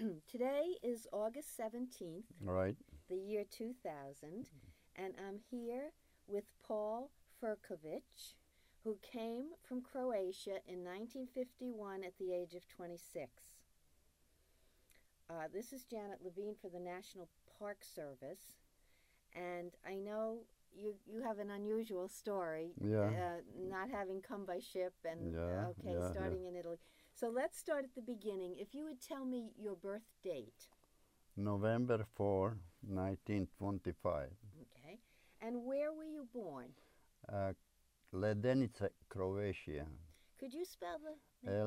Today is August 17th, Right. the year 2000, and I'm here with Paul Furkovich, who came from Croatia in 1951 at the age of 26. This is Janet Levine for the National Park Service, and I know you have an unusual story, Yeah. not having come by ship and Yeah. okay, Yeah. starting in Italy. So let's start at the beginning. If you would tell me your birth date. November 4, 1925. Okay. And where were you born? Uh, Ledenica, Croatia. Could you spell the name?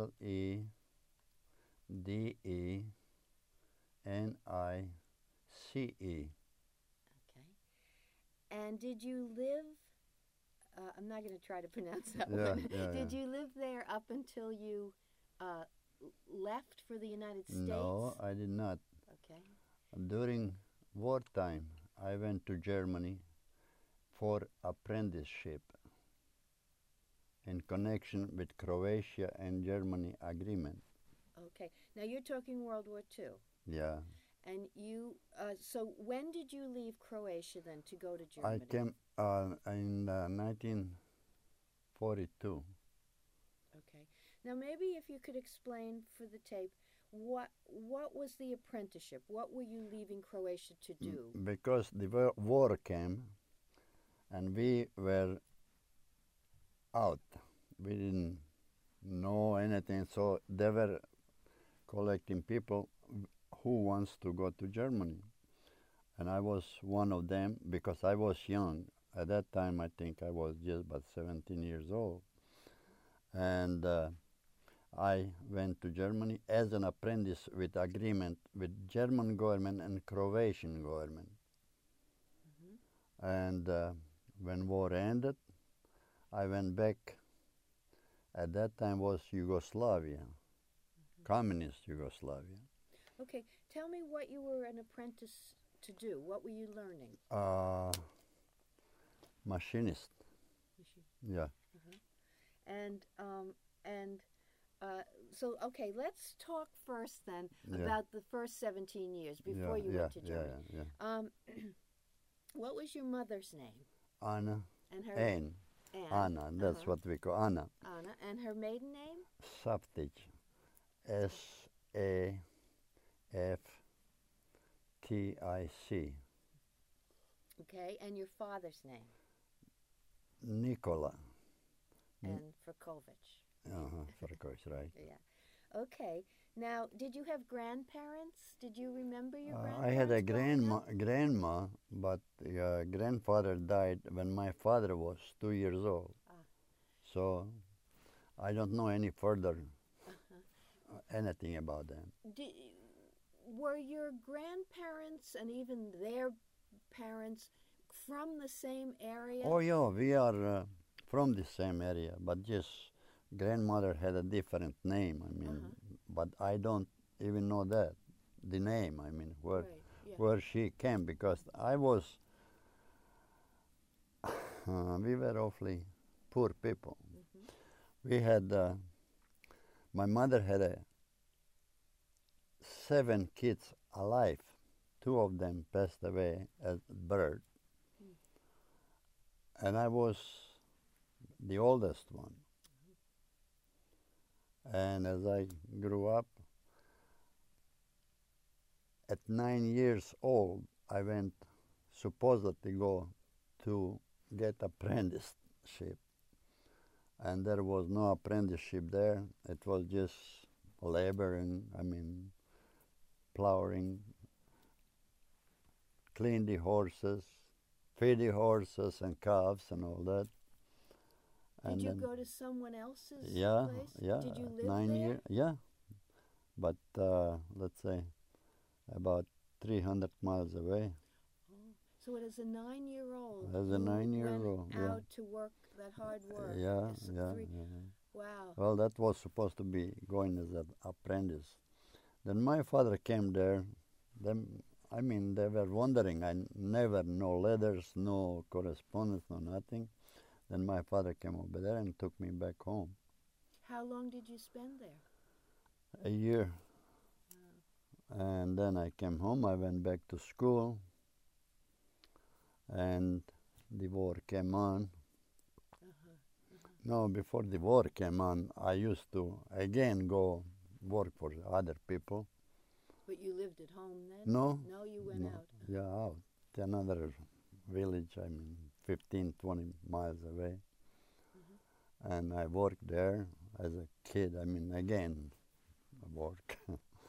Ledenice. Okay. And did you live, I'm not going to try to pronounce that Yeah, one. yeah, Did yeah. you live there up until you uh, left for the United States? No, I did not. Okay. During wartime, I went to Germany for apprenticeship in connection with Croatia and Germany agreement. Okay. Now you're talking World War II. Yeah. And you, so when did you leave Croatia then to go to I Germany? came in 1942. Okay. Now maybe if you could explain for the tape what was the apprenticeship? What were you leaving Croatia to do? Because the war came and we were out. We didn't know anything, so they were collecting people who wants to go to Germany. And I was one of them because I was young. At that time, I think I was just about 17 years old. And I went to Germany as an apprentice with agreement with German government and Croatian government. And when war ended, I went back. At that time was Yugoslavia, communist Yugoslavia. Okay. Tell me what you were an apprentice to do. What were you learning? Machinist. Yeah. And so okay, let's talk first then Yeah. about the first 17 years before you went to Germany. Yeah. What was your mother's name? Anna. And her Anne. Anna. That's what we call Anna. Anna. And her maiden name? Saftic. Saftic. Okay. And your father's name? Nikola. And Furkovich. Furkovich, right. Yeah. Okay. Now, did you have grandparents? Did you remember your grandparents? I had a growing up? grandma, but grandfather died when my father was 2 years old. So I don't know any further anything about them. Were your grandparents and even their parents from the same area? Oh yeah, we are from the same area, but just grandmother had a different name. I mean, but I don't even know that the name. I mean, where she came, because I was. We were awfully poor people. We had. My mother had 7 kids alive. 2 of them passed away at birth, and I was the oldest one. And as I grew up, at 9 years old, I went supposedly go to get apprenticeship. And there was no apprenticeship there. It was just laboring, plowing, clean the horses, feed the horses and calves and all that. Did you go to someone else's place? Yeah. Did you live 9 there? years, yeah. But let's say about 300 miles away. So it is a 9-year-old. As a 9-year-old, went out to work that hard work. Yeah. Wow. Well, that was supposed to be going as an apprentice. Then my father came there. Then, they were wondering. I never, no letters, no correspondence, no nothing. Then my father came over there and took me back home. How long did you spend there? A year. And then I came home. I went back to school, and the war came on. No, before the war came on, I used to again go work for other people. But you lived at home then? No. No, you went No. out. Yeah, out to another village, 15, 20 miles away. And I worked there as a kid. Again, work.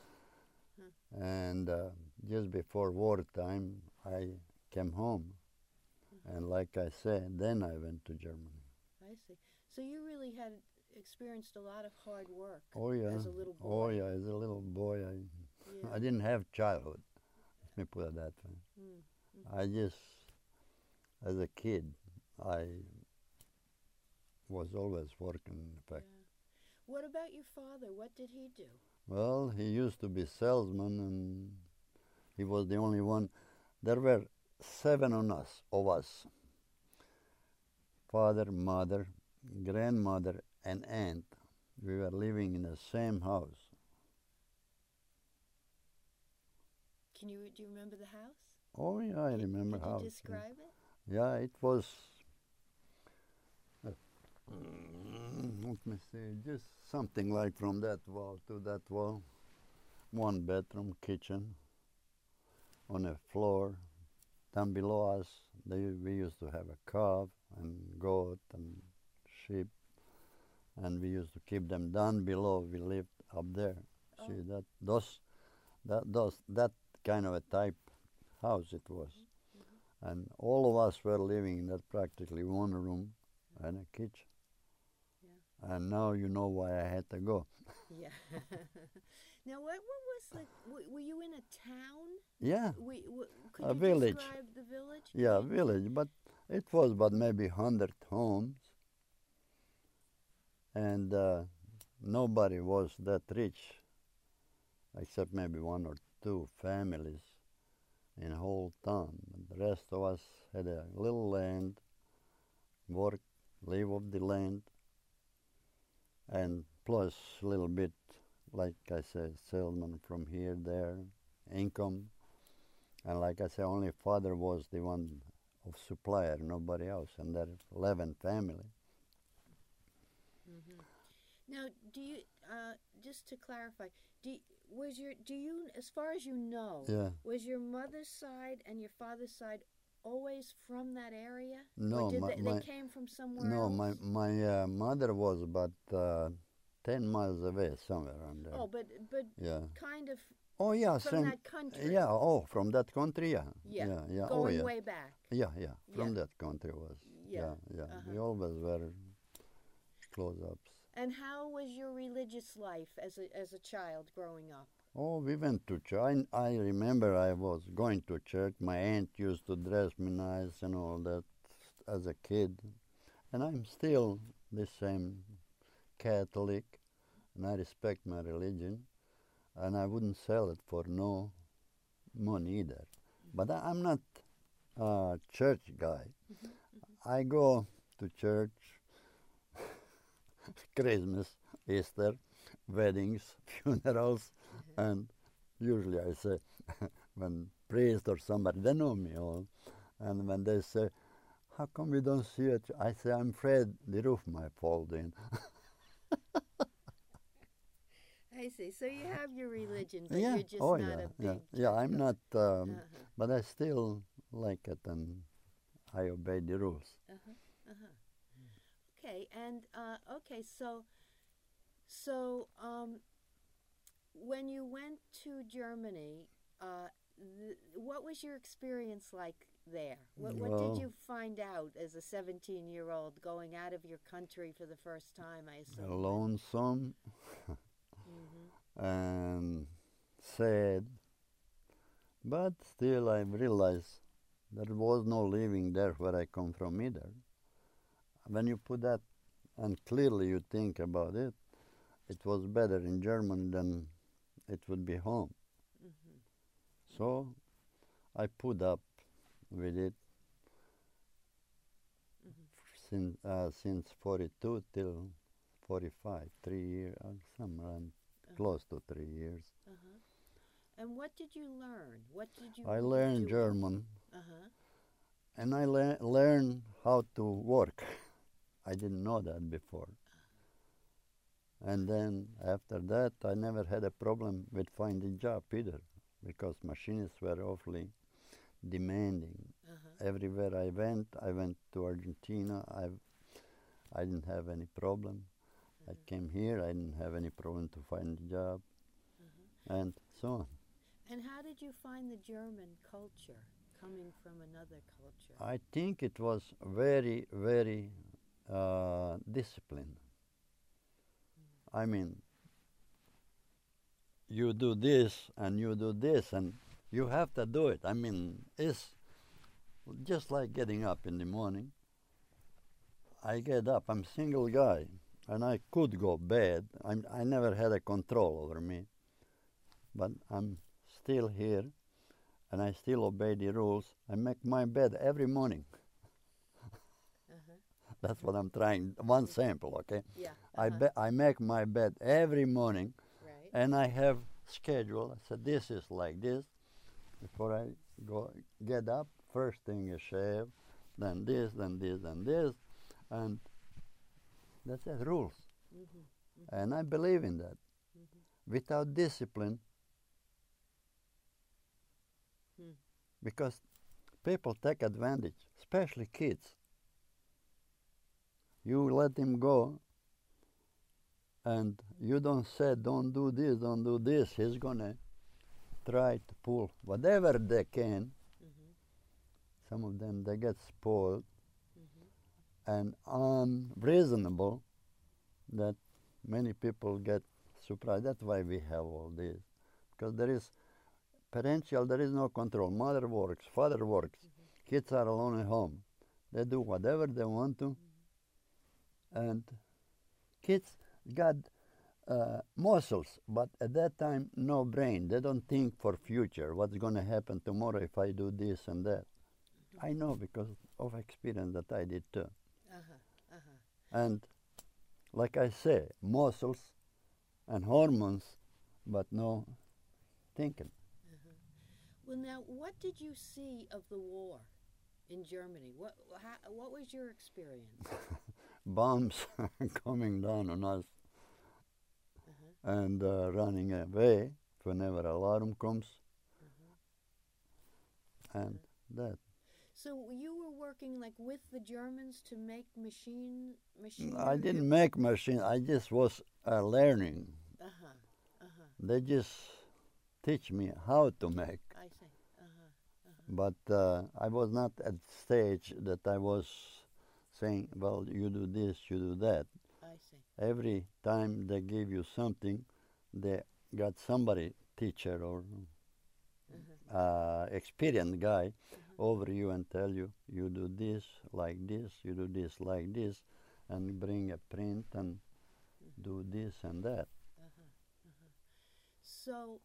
And just before wartime, I came home. And like I said, then I went to Germany. I see. So you really had experienced a lot of hard work Oh yeah. as a little boy. Oh yeah, as a little boy, Yeah. I didn't have childhood. Let me put it that way. I just, as a kid, I was always working. In fact, What about your father? What did he do? well, he used to be salesman, and he was the only one. There were 7 of us: father, mother, grandmother, and aunt. We were living in the same house. Do you remember the house? Oh yeah, I remember Could house. you describe it? Yeah, it was. Let me see, just something like from that wall to that wall. 1 bedroom, kitchen, on a floor. Down below us, we used to have a cow and goat and sheep, and we used to keep them down below. We lived up there. See that kind of a type house it was, and all of us were living in that practically 1 room and a kitchen. And now you know why I had to go. Yeah. Now, what was the? Were you in a town? Yeah, Could a you village. describe the village? Yeah, village, but it was about maybe 100 homes, and nobody was that rich, except maybe 1 or 2 families in the whole town. The rest of us had a little land, work, live off the land, and plus a little bit, like I said, salesman from here, there, income. And like I said, only father was the one of supplier, nobody else, and there 11 family. Now, do you just to clarify? Do you, as far as you know, Yeah. was your mother's side and your father's side always from that area? No, or did they came from somewhere no, else? my mother was about 10 miles away, somewhere around there. Oh, but Yeah. kind of Oh yeah, from that country. Yeah. Oh, from that country, yeah. Yeah. Yeah. Going oh, yeah. way back. Yeah. From Yeah. that country was. Yeah. Yeah. Uh-huh. We always were close-ups. And how was your religious life as a child growing up? Oh, we went to church. I remember I was going to church. My aunt used to dress me nice and all that as a kid. And I'm still the same Catholic, and I respect my religion. And I wouldn't sell it for no money either. But I'm not a church guy. I go to church Christmas, Easter, weddings, funerals, and usually I say, when priest or somebody, they know me all, and when they say, how come we don't see it? I say, I'm afraid the roof might fall in. I see. So you have your religion, but Yeah. you're just Oh, not yeah. a big Yeah, I'm church not, goer. but I still like it, and I obey the rules. Okay, and okay, so when you went to Germany, what was your experience like there? What Well, did you find out as a 17-year-old going out of your country for the first time? I assume. lonesome and sad, but still I realized there was no living there where I come from either. When you put that, and clearly you think about it, it was better in Germany than it would be home. So I put up with it since 42 till 45, 3 years, somewhere close to 3 years. And what did you learn? What did you I do? learned German, Uh-huh. and I learned how to work. I didn't know that before. And then after that, I never had a problem with finding job either, because machinists were awfully demanding. Uh-huh. Everywhere I went to Argentina. I didn't have any problem. I came here. I didn't have any problem to find a job, and so on. And how did you find the German culture coming from another culture? I think it was very, very disciplined. I mean, you do this and you do this, and you have to do it. I mean, it's just like getting up in the morning. I get up. I'm a single guy, and I could go bad. I never had a control over me, but I'm still here, and I still obey the rules. I make my bed every morning. That's what I'm trying. One sample, okay? Yeah. I make my bed every morning, Right. and I have schedule. I said this is like this. Before I get up, first thing is shave, then this, then this, then this, and that's it. Rules. And I believe in that. Without discipline, because people take advantage, especially kids. You let him go, and you don't say, don't do this. He's going to try to pull whatever they can. Some of them, they get spoiled and unreasonable that many people get surprised. That's why we have all this. Because there is parental, there is no control. Mother works, father works. Kids are alone at home. They do whatever they want to. And kids got muscles, but at that time, no brain. They don't think for future, what's going to happen tomorrow if I do this and that. I know because of experience that I did too. And like I say, muscles and hormones, but no thinking. Well, now, what did you see of the war in Germany? What was your experience? Bombs coming down on us and running away whenever alarm comes, and that. So you were working like with the Germans to make machine. I didn't make machine. I just was learning. They just teach me how to make. I see. But I was not at stage that I was saying, well, you do this, you do that. I see. Every time they give you something, they got somebody, teacher or experienced guy, over you and tell you, you do this like this, you do this like this, and bring a print and do this and that. So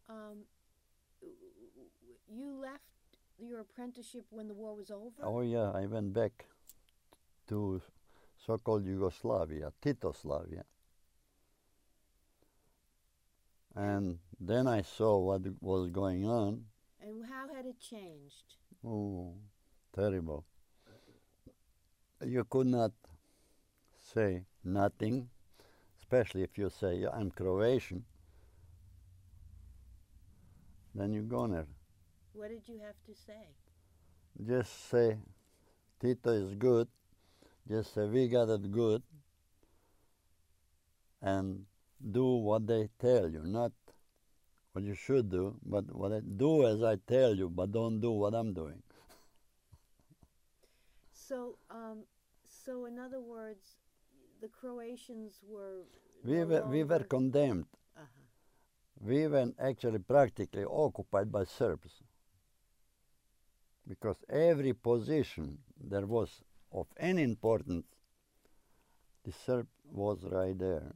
you left your apprenticeship when the war was over? Oh yeah, I went back to so-called Yugoslavia, Titoslavia. And then I saw what was going on. And how had it changed? Oh, terrible. You could not say nothing, especially if you say, I'm Croatian. Then you go there. What did you have to say? Just say, Tito is good. Just say, we got it good. And do what they tell you, not what you should do, but do as I tell you, but don't do what I'm doing. So, so in other words, the Croatians were We were condemned. We were actually practically occupied by Serbs. Because every position there was of any importance, the Serb was right there.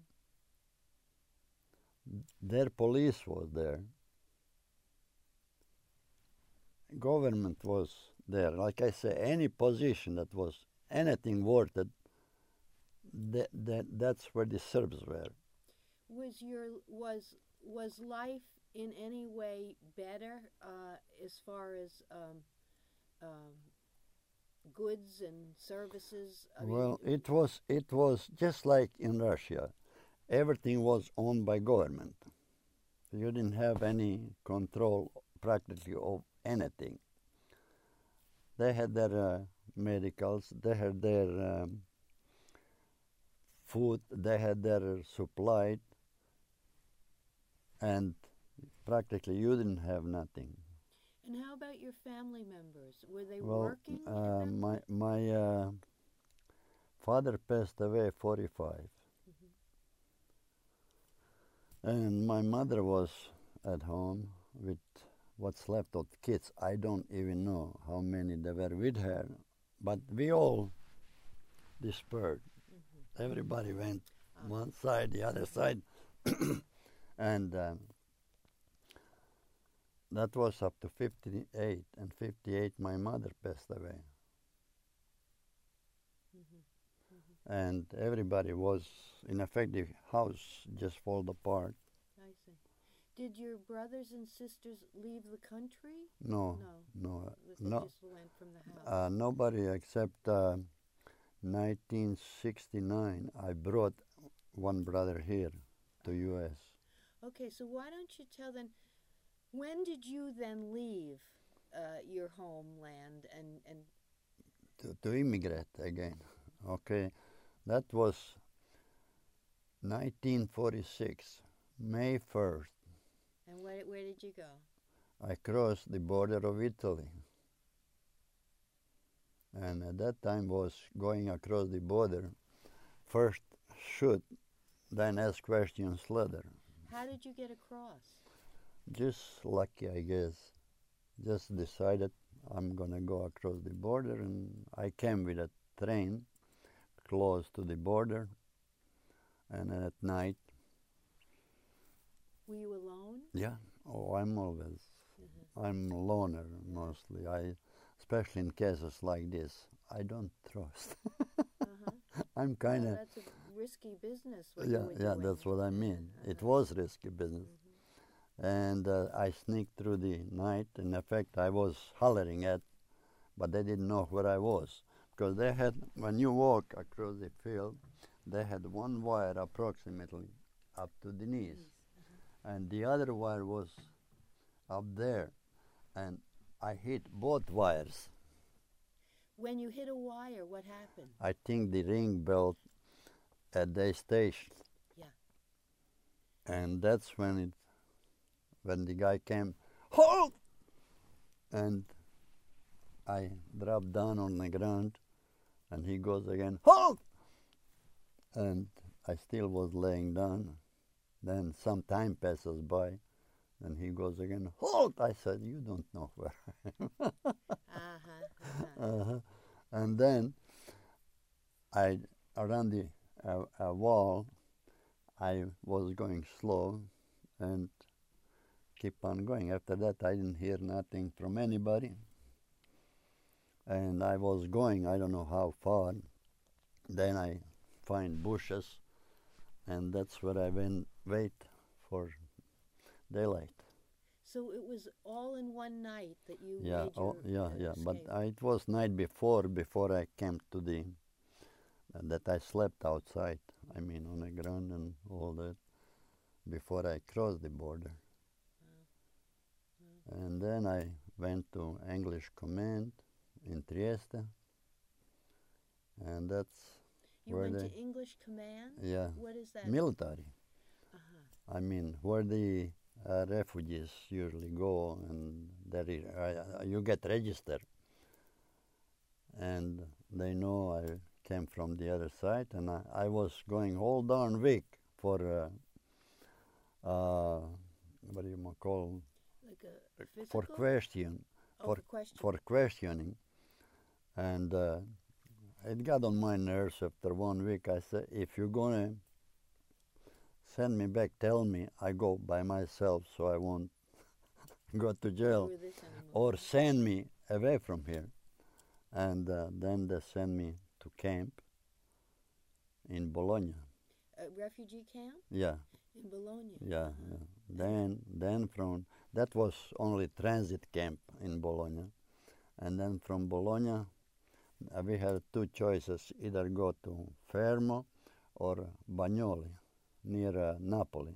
Their police was there. Government was there. Like I say, any position that was anything worth it, that's where the Serbs were. Was life in any way better as far as goods and services? Well, it was just like in Russia. Everything was owned by government. You didn't have any control practically of anything. They had their medicals, they had their food, they had their supply, and practically you didn't have nothing. And how about your family members? Were they Well, working at that point? my father passed away 45, and my mother was at home with what's left of the kids. I don't even know how many there were with her, but we all dispersed. Everybody went one side, the other side, and that was up to 58. And 58, my mother passed away. And everybody was, in effect, the house just fall apart. I see. Did your brothers and sisters leave the country? No, They no, just went from the house. nobody except 1969. I brought one brother here to U.S. Okay, so why don't you tell them, when did you then leave your homeland and to immigrate again. Okay, that was 1946, May 1st. and where did you go? I crossed the border of Italy. And at that time was going across the border, first shoot, then ask questions later. How did you get across? Just lucky, I guess. Just decided I'm gonna go across the border, and I came with a train close to the border, and at night. Were you alone? Yeah. Oh, I'm always. I'm a loner mostly. Especially in cases like this, I don't trust. I'm kind of. Well, that's a risky business. What Yeah, you were yeah, doing. that's what I mean. It was risky business. And I sneaked through the night. In effect, I was hollering at, but they didn't know where I was. Because they had, when you walk across the field, they had one wire approximately up to the knees. And the other wire was up there. And I hit both wires. When you hit a wire, what happened? I think the ring belt at the station. Yeah. And that's when the guy came, halt! And I dropped down on the ground, and he goes again, halt! And I still was laying down. Then some time passes by, and he goes again, halt! I said, you don't know where I am. And then around the wall, I was going slow and keep on going. After that, I didn't hear nothing from anybody. And I was going, I don't know how far. Then I find bushes, and that's where I wait for daylight. So it was all in one night that you Yeah, made your yeah. But escape. it was night before I came to that I slept outside. I mean, on the ground and all that, before I crossed the border. And then I went to English Command in Trieste, and that's You where went to English Command? yeah, What is that? military. I mean, where the refugees usually go, and you get registered, and they know I came from the other side, and I was going all darn week for what do you call Like a physical? for question Oh, for question. for questioning, and it got on my nerves after 1 week. I said, if you're gonna send me back, tell me I go by myself so I won't go to jail, Do this anymore. or send me away from here. And then they sent me to camp in Bologna. A refugee camp? Yeah. In Bologna. Yeah, yeah. Then from that was only transit camp in Bologna, and then from Bologna we had two choices: either go to Fermo or Bagnoli, near Napoli.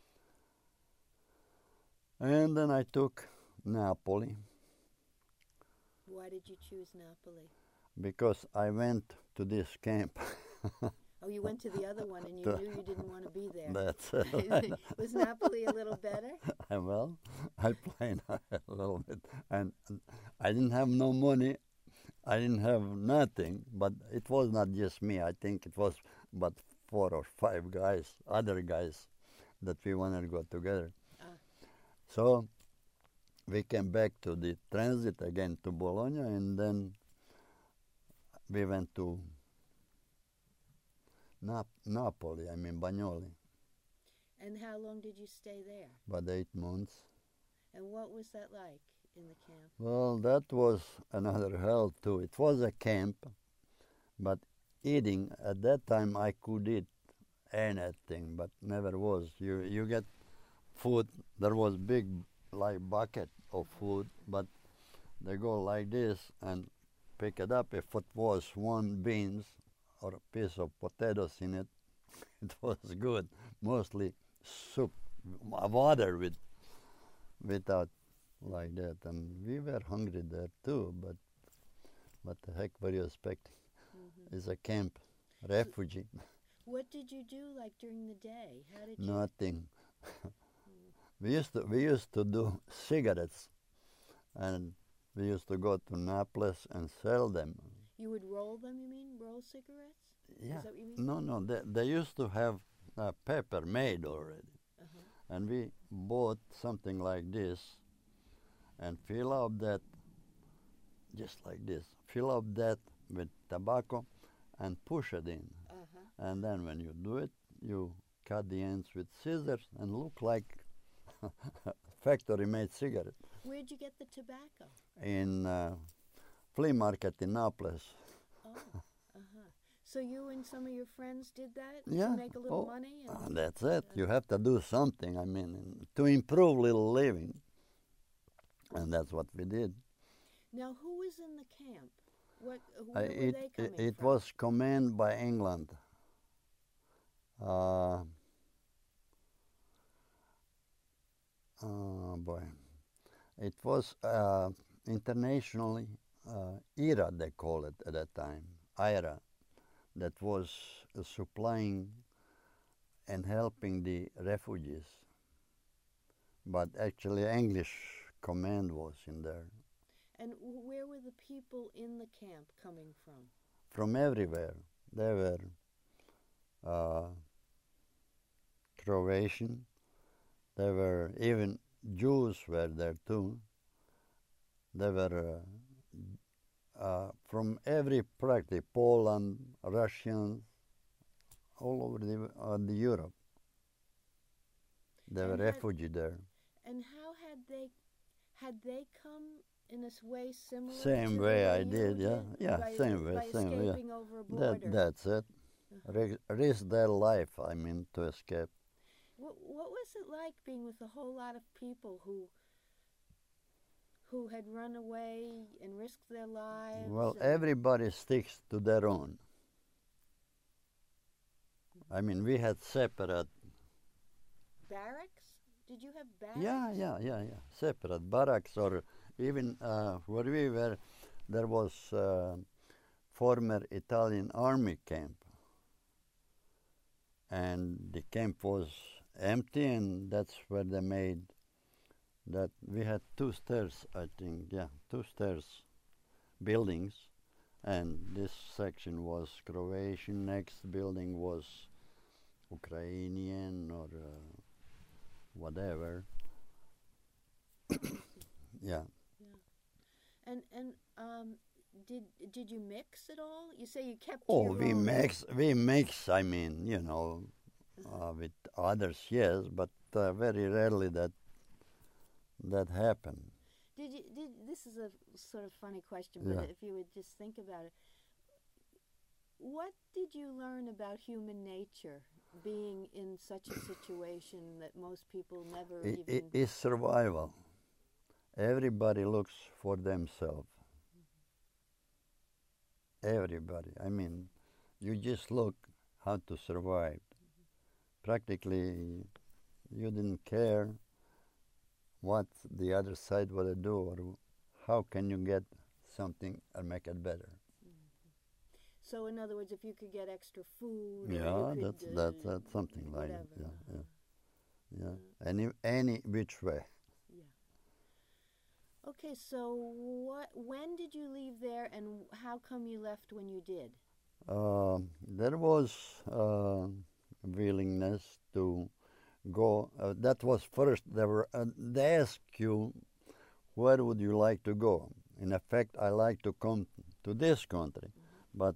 And then I took Napoli Why did you choose Napoli? because I went to this camp. Oh, you went to the other one and you To- knew you didn't want to be there. That's it. Was Napoli a little better? Well, I played a little bit, and I didn't have no money. I didn't have nothing, but it was not just me. I think it was but 4 or 5 guys, other guys, that we wanted to go together. Ah. So we came back to the transit again to Bologna, and then we went to Napoli, I mean Bagnoli, And how long did you stay there? about 8 months. And what was that like in the camp? Well, that was another hell too. It was a camp, but eating at that time I could eat anything, but never was. You get food. There was big like bucket of food, but they go like this and pick it up. If it was one beans or a piece of potatoes in it, it was good. Mostly soup, water without like that. And we were hungry there too, but what the heck were you expecting? Mm-hmm. It's a camp, refugee. What did you do like during the day? How did you? Nothing. We used to do cigarettes, and we used to go to Naples and sell them. You would roll them, you mean? Roll cigarettes? Yeah. Is that what you mean? No, they used to have paper made already, Uh-huh. and we bought something like this, and fill up that, just like this. Fill up that with tobacco, and push it in. Uh-huh. And then when you do it, you cut the ends with scissors and look like factory-made cigarette. Where'd you get the tobacco? In flea market in Naples. Oh, uh-huh. So you and some of your friends did that Yeah. to make a little Oh, money? And That's it. You have to do something. I mean, to improve little living, and that's what we did. now, who was in the camp? Where were It they coming it from? was commanded by England. Oh boy, it was internationally IRA, they call it at that time. IRA, that was supplying and helping the refugees. But actually, English command was in there. And where were the people in the camp coming from? From everywhere. They were Croatian. There were even Jews were there too. They were from every practically Poland, Russians, all over the Europe. They were And refugees there. And how had they come in a way similar Same to way the way I you did, yeah, yeah, by, same way, by same way. Yeah. escaping over a border? That's it. Risk their life, I mean, to escape. What was it like being with a whole lot of people who had run away and risked their lives? Well, and- everybody sticks to their own. I mean, we had separate. Barracks? Did you have barracks? Yeah. Separate barracks, or even where we were, there was former Italian army camp, and the camp was empty, and that's where they made that. We had 2 stairs, I think. Yeah, 2 stairs buildings, and this section was Croatian. Next building was Ukrainian or whatever. Yeah. And did you mix at all? You say you kept Oh, your we own. mix. I mean, you know, with others, yes, but very rarely that happened. This is a sort of funny question, Yeah. but if you would just think about it, what did you learn about human nature being in such a situation that most people never It even... is survival. Everybody looks for themselves. Everybody. I mean, you just look how to survive. Practically, you didn't care what the other side would do or how can you get something or make it better. So, in other words, if you could get extra food, or Yeah, you could, that's something like it. whatever. Yeah. Any which way. Yeah. Okay, so when did you leave there, and how come you left when you did? There was willingness to go. That was first. They asked you, where would you like to go? In effect, I like to come to this country, but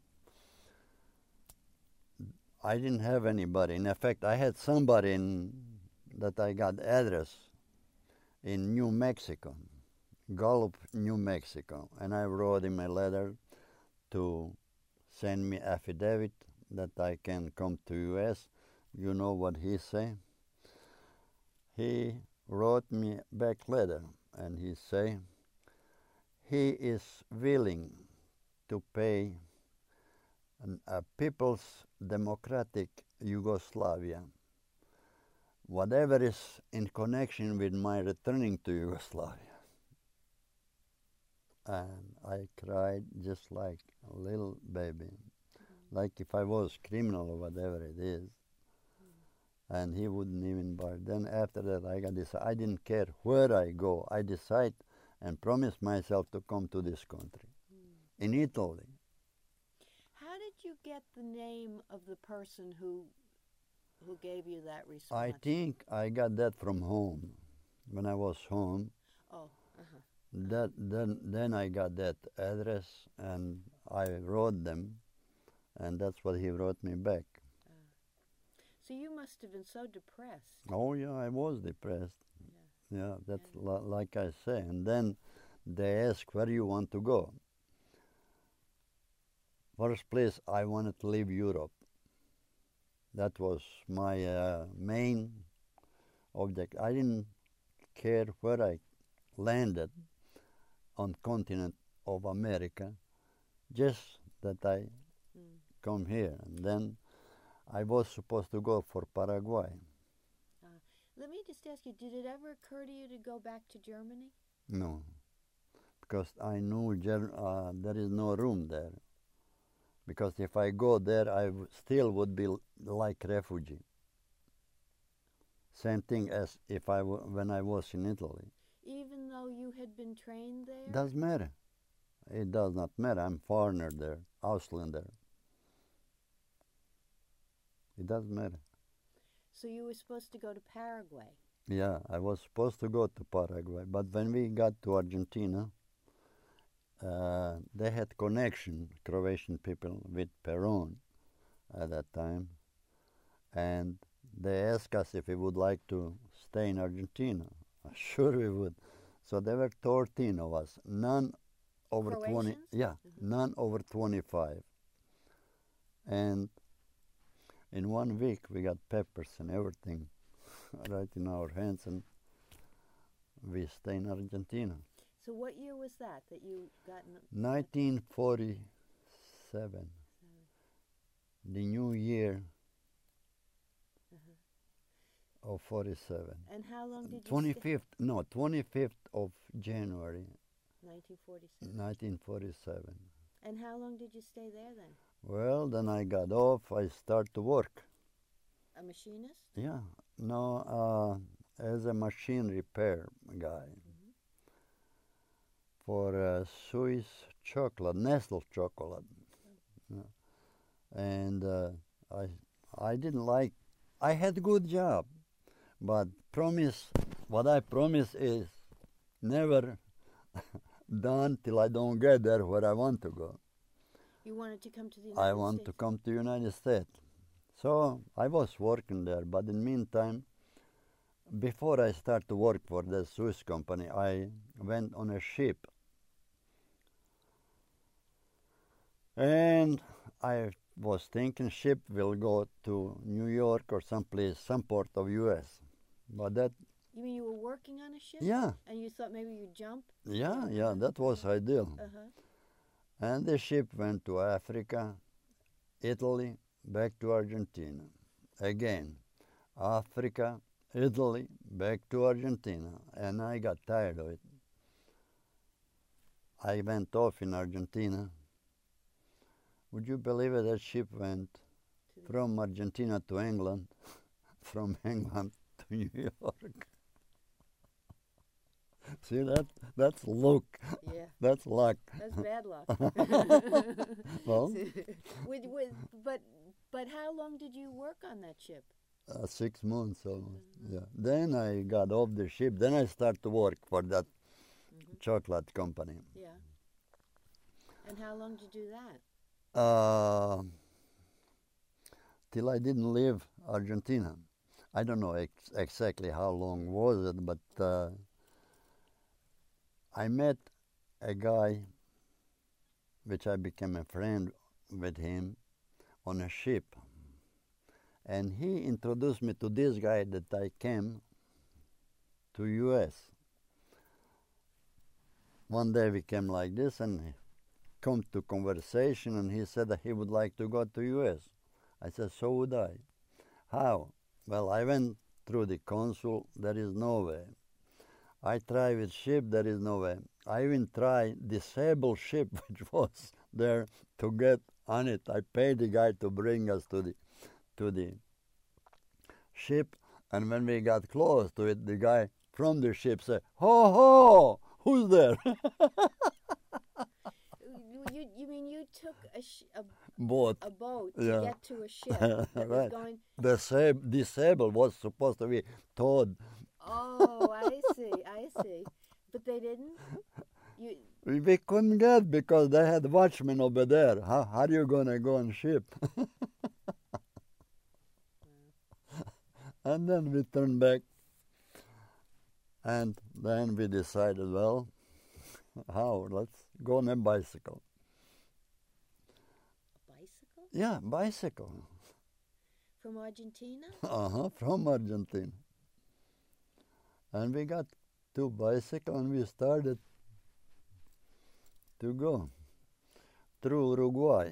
I didn't have anybody. In effect, I had somebody that I got address in New Mexico, Gallup, New Mexico, and I wrote him a letter to send me affidavit that I can come to U.S. You know what he say? He wrote me back letter, and he say he is willing to pay a People's Democratic Yugoslavia, whatever is in connection with my returning to Yugoslavia. And I cried just like a little baby, like if I was criminal or whatever it is. And he wouldn't even budge. Then after that I got this, I didn't care where I go. I decide and promise myself to come to this country, in Italy. How did you get the name of the person who gave you that response? I think I got that from home. When I was home, Oh, then I got that address and I wrote them, and that's what he wrote me back. So you must have been so depressed. Oh yeah, I was depressed. Yeah, that's like I say. And then they ask where you want to go. First place, I wanted to leave Europe. That was my main object. I didn't care where I landed on continent of America, just that I come here. And then I was supposed to go for Paraguay. Let me just ask you, did it ever occur to you to go back to Germany? No, because I knew there is no room there. Because if I go there, I still would be like refugee. Same thing as if when I was in Italy. Even though you had been trained there? Doesn't matter. It does not matter. I'm foreigner there, Auslander. It doesn't matter. So you were supposed to go to Paraguay? Yeah, I was supposed to go to Paraguay, but when we got to Argentina, they had connection, Croatian people, with Peron at that time, and they asked us if we would like to stay in Argentina. Sure we would. So there were 13 of us, none over 20. Yeah, none over 25. And in 1 week we got peppers and everything right in our hands, and we stay in Argentina. So what year was that you got in? 1947. The new year of 47. And how long did you 25th of January. 1947. 1947. And how long did you stay there then? Well, then I got off. I started to work. A machinist? Yeah. No, as a machine repair guy. For Swiss chocolate, Nestle chocolate. Yeah. And I didn't like, I had a good job, but what I promise is never done till I don't get there where I want to go. You wanted to come to the United States? I want to come to United States. So I was working there, but in the meantime, before I started to work for the Swiss company, I went on a ship. And I was thinking ship will go to New York or someplace, some port of U.S. But that, You mean you were working on a ship? yeah, And you thought maybe you'd jump? yeah, that was ideal. Uh-huh. And the ship went to Africa, Italy, back to Argentina. Again, Africa, Italy, back to Argentina. And I got tired of it. I went off in Argentina. Would you believe it? That ship went from Argentina to England, from England to New York. See that? That's luck. Yeah. That's luck. That's bad luck. Well, but how long did you work on that ship? 6 months almost. Yeah. Then I got off the ship. Then I started to work for that chocolate company. Yeah. And how long did you do that? Till I didn't leave Argentina. I don't know exactly how long was it, but I met a guy, which I became a friend with him, on a ship. And he introduced me to this guy that I came to U.S. One day we came like this and come to conversation, and he said that he would like to go to U.S. I said, so would I. How? Well, I went through the consul, there is no way. I tried with ship, there is no way. I even tried disabled ship which was there to get on it. I paid the guy to bring us to the ship, and when we got close to it, the guy from the ship said, ho ho, who's there? You mean you took a boat to Yeah. get to a ship that was Right. going... Disabled was supposed to be towed. Oh, I see. But they didn't? We couldn't get because they had watchmen over there. How are you going to go on ship? And then we turned back. And then we decided, well, how? Let's go on a bicycle. Bicycle? Yeah, bicycle. From Argentina? From Argentina. And we got 2 bicycles and we started to go through Uruguay,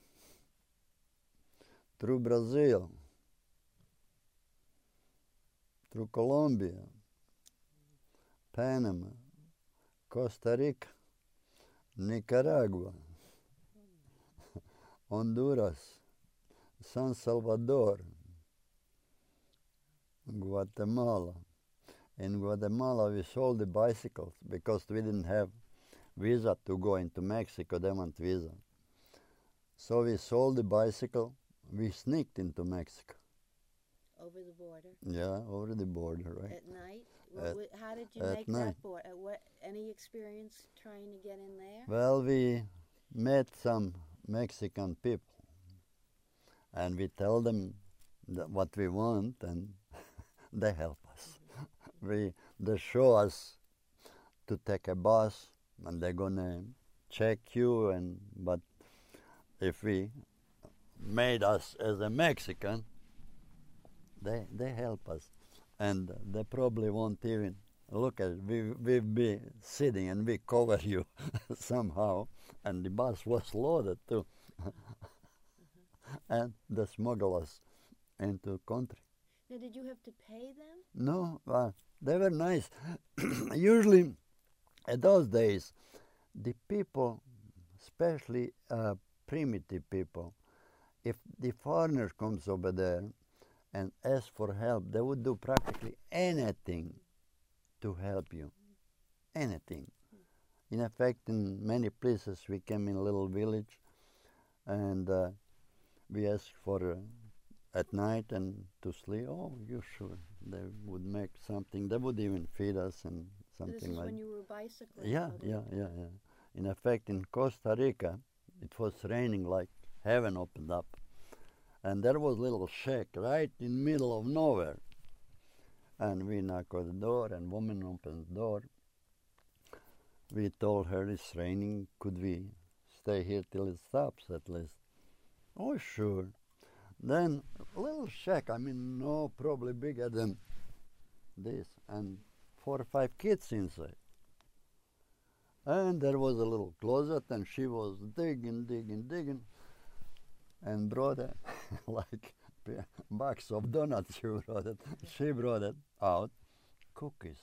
through Brazil, through Colombia, Panama, Costa Rica, Nicaragua, Honduras, San Salvador, Guatemala. In Guatemala, we sold the bicycles because we didn't have visa to go into Mexico. They want visa. So we sold the bicycle. We sneaked into Mexico. Over the border? Yeah, over the border, right. At night? How did you at make night. that border? Any experience trying to get in there? Well, we met some Mexican people, and we tell them what we want, and they help us. They show us to take a bus, and they're gonna check you. But if we made us as a Mexican, they help us, and they probably won't even look at it. We be sitting and we cover you somehow, and the bus was loaded too, and they smuggle us into country. Now, did you have to pay them? No, they were nice. Usually, at those days, the people, especially primitive people, if the foreigner comes over there and asks for help, they would do practically anything to help you. Anything. In effect, in many places, we came in a little village, and we asked for at night and to sleep. Oh, you sure? They would make something. They would even feed us and something This is like. when you were bicycling? Yeah. In effect, in Costa Rica, it was raining like heaven opened up, and there was a little shack right in middle of nowhere. And we knocked on the door, and woman opened the door. We told her it's raining. Could we stay here till it stops at least? Oh, sure. Then a little shack, I mean, no, probably bigger than this, and 4 or 5 kids inside. And there was a little closet, and she was digging, digging, digging, and brought a like box of donuts. She brought it out, cookies,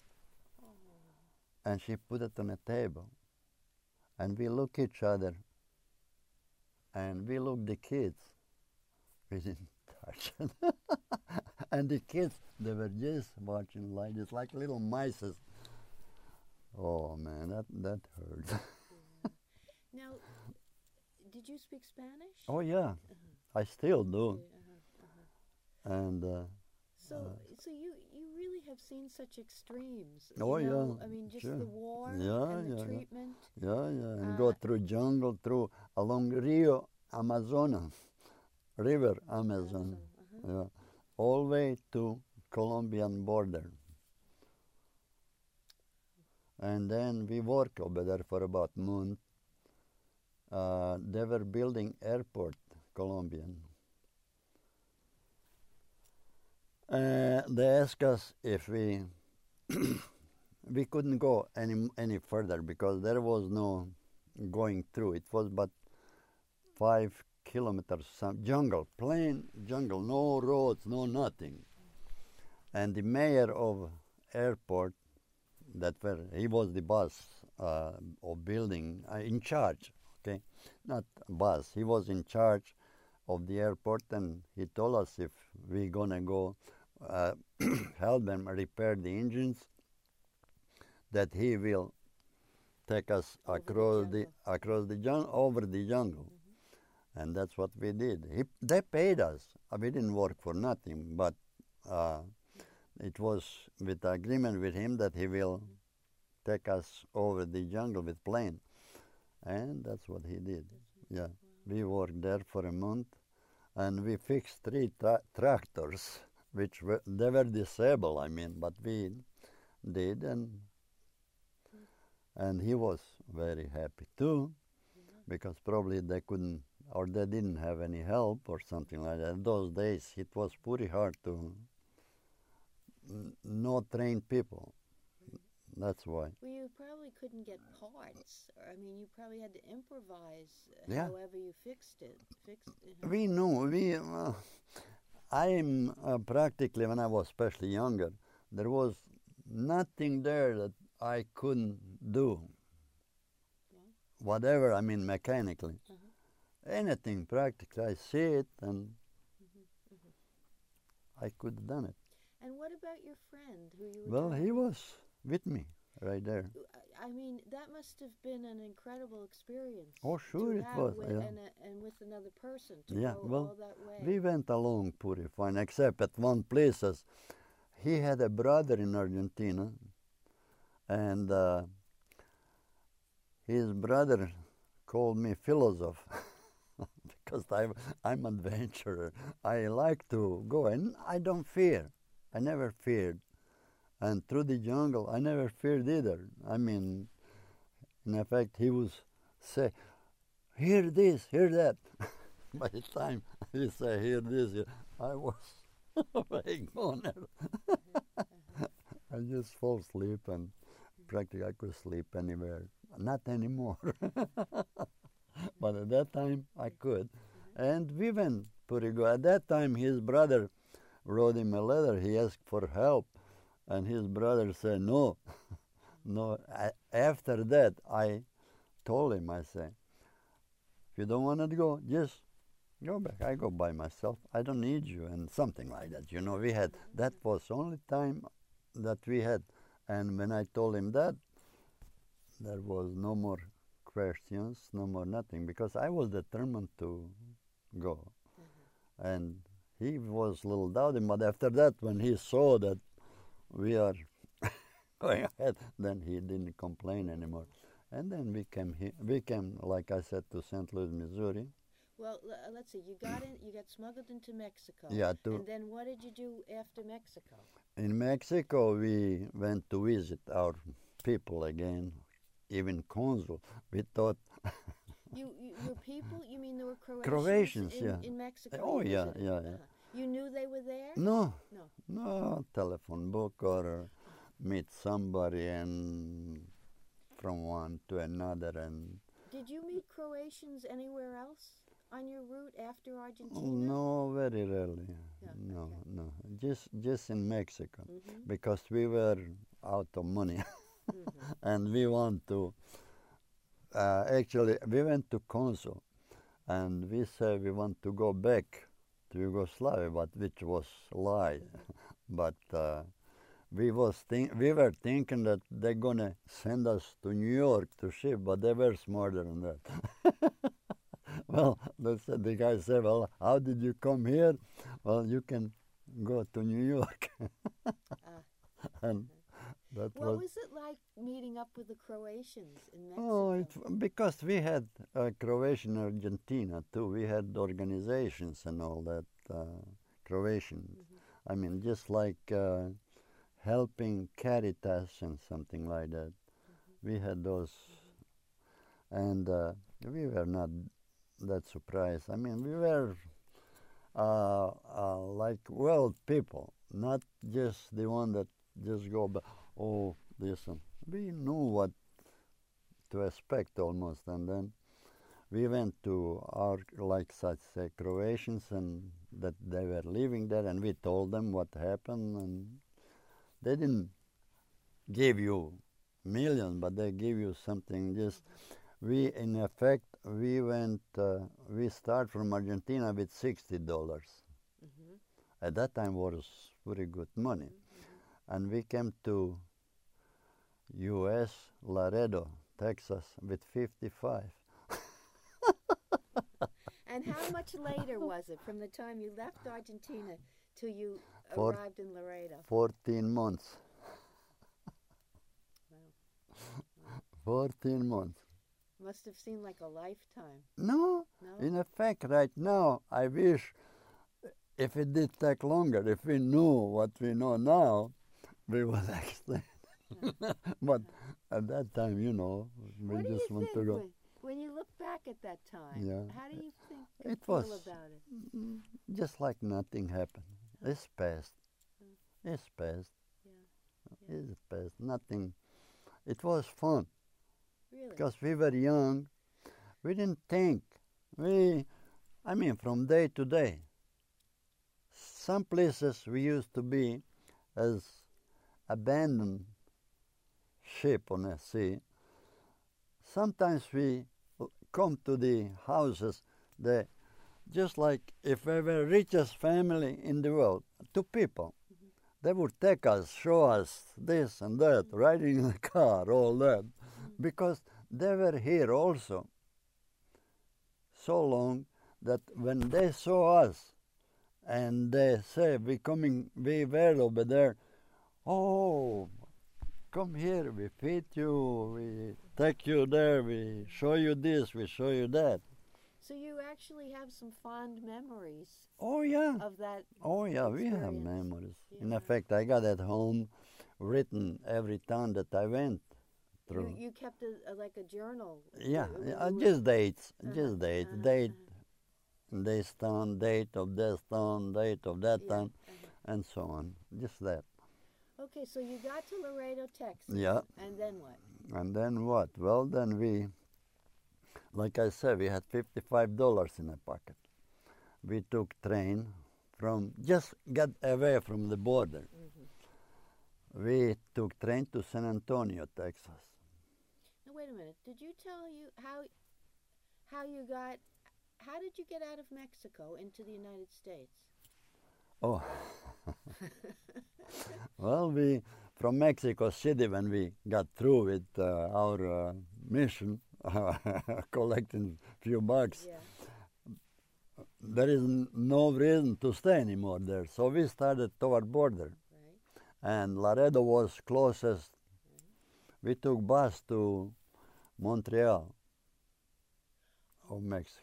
and she put it on a table. And we look each other, and we look the kids. We didn't touch it. And the kids, they were just watching like this, like little mice. Oh man, that hurt. Now, did you speak Spanish? Oh yeah, I still do. And So you really have seen such extremes. oh you know? yeah, I mean, just sure. the war Yeah, and the yeah, treatment. yeah, and go Uh, through jungle, through along Rio Amazonas, River Amazon, Amazon, yeah, all the way to Colombian border. And then we work over there for about a month. They were building airport, Colombian. They asked us if we couldn't go any further because there was no going through. It was but 5 kilometers, some jungle, plain jungle, no roads, no nothing. And the mayor of airport, he was the boss of building, in charge, okay, not boss. He was in charge of the airport, and he told us if we gonna go help them repair the engines, that he will take us over the jungle. And that's what we did. They paid us. We didn't work for nothing, but it was with agreement with him that he will take us over the jungle with plane. And that's what he did. Yeah, we worked there for a month, and we fixed 3 tractors, which they were disabled, I mean, but we did, and he was very happy too, because probably they couldn't, or they didn't have any help or something like that. In those days, it was pretty hard to not train people. That's why. Well, you probably couldn't get parts. I mean, you probably had to improvise Yeah. however you fixed it. We knew. I'm practically, when I was especially younger, there was nothing there that I couldn't do. Yeah. Whatever, I mean, mechanically. Anything practically, I see it, and I could have done it. And what about your friend who you were Well, he was with me right there. I mean, that must have been an incredible experience. Oh, sure to it have was. with, Yeah. and with another person to Yeah, go well, all that way. we went along pretty fine, except at one place. He had a brother in Argentina, and his brother called me philosopher because I'm an adventurer. I like to go, and I don't fear. I never feared. And through the jungle, I never feared either. I mean, in effect, he would say, hear this, hear that. By the time he say, hear this, I was way gone. I just fall asleep, and practically I could sleep anywhere. Not anymore. But at that time, I could. And we went pretty good. At that time, his brother wrote him a letter. He asked for help. And his brother said, no. No. After that, I told him, I said, if you don't want to go, just go back. I go by myself. I don't need you. And something like that. You know, that was the only time that we had. And when I told him that, there was no more questions, no more nothing, because I was determined to go. And he was a little doubting, but after that, when he saw that we are going ahead, then he didn't complain anymore. And then we came, like I said, to St. Louis, Missouri. Well, let's see. You got smuggled into Mexico. Yeah. And then what did you do after Mexico? In Mexico, we went to visit our people again, even consul. We thought Your people? You mean there were Croatians, Croatians, in, yeah. in Mexico? Oh, you yeah, visited? yeah, yeah. You knew they were there? No, No. no telephone book or meet somebody and from one to another and Did you meet Croatians anywhere else on your route after Argentina? no, very rarely. Yeah, No, okay. no, just in Mexico Mm-hmm. because we were out of money Mm-hmm. and we want to. Actually, we went to consul and we said we want to go back to Yugoslavia, but which was lie. But we were thinking that they're gonna send us to New York to ship, but they were smarter than that. Well, the guy said, "Well, how did you come here? Well, you can go to New York," and that What was it like meeting up with the Croatians in Mexico? Oh, because we had Croatian Argentina too. We had organizations and all that Croatian. I mean, just like helping Caritas and something like that. We had those, and we were not that surprised. I mean, we were like world people, not just the one that just go, oh, listen. We knew what to expect almost, and then we went to our, like such say, Croatians, and that they were living there, and we told them what happened, and they didn't give you millions, but they give you something. Just we, in effect, we start from Argentina with $60. At that time was very good money, and we came to U.S. Laredo, Texas, with 55. And how much later was it from the time you left Argentina till you For- arrived in Laredo? 14 months. Wow. 14 months. Must have seemed like a lifetime. No, No? in effect, right now, I wish if it did take longer, if we knew what we know now, we would extend. But at that time, we What do just you want think to go. when you look back at that time? Yeah. How do you think you It feel was about it? just like nothing happened. It's past. It's past. Yeah. It's past. Nothing. It was fun Really? because we were young. We didn't think. From day to day. Some places we used to be as abandoned ship on the sea. Sometimes we come to the houses, just like if we were richest family in the world, two people. They would take us, show us this and that, riding in the car, all that, because they were here also so long that when they saw us and they say, we were over there, oh, come here, we feed you, we take you there, we show you this, we show you that. So you actually have some fond memories Oh, yeah. of that. Oh, yeah, we have experience. memories. Yeah. In effect, I got at home written every town that I went through. You kept like a journal. Yeah, when you were- just dates, Uh-huh, date this town, date of this town, date of that Yeah, town, and so on. Just that. Okay, so you got to Laredo, Texas. Yeah. And then what? And then what? Well, then we, like I said, we had $55 in the pocket. We took train just got away from the border. We took train to San Antonio, Texas. Now wait a minute. Did you tell you how did you get out of Mexico into the United States? Oh, well, from Mexico City, when we got through with our mission, collecting few bucks, Yeah. there is no reason to stay anymore there. So we started toward border, Right. and Laredo was closest. We took bus to Montreal of Mexico.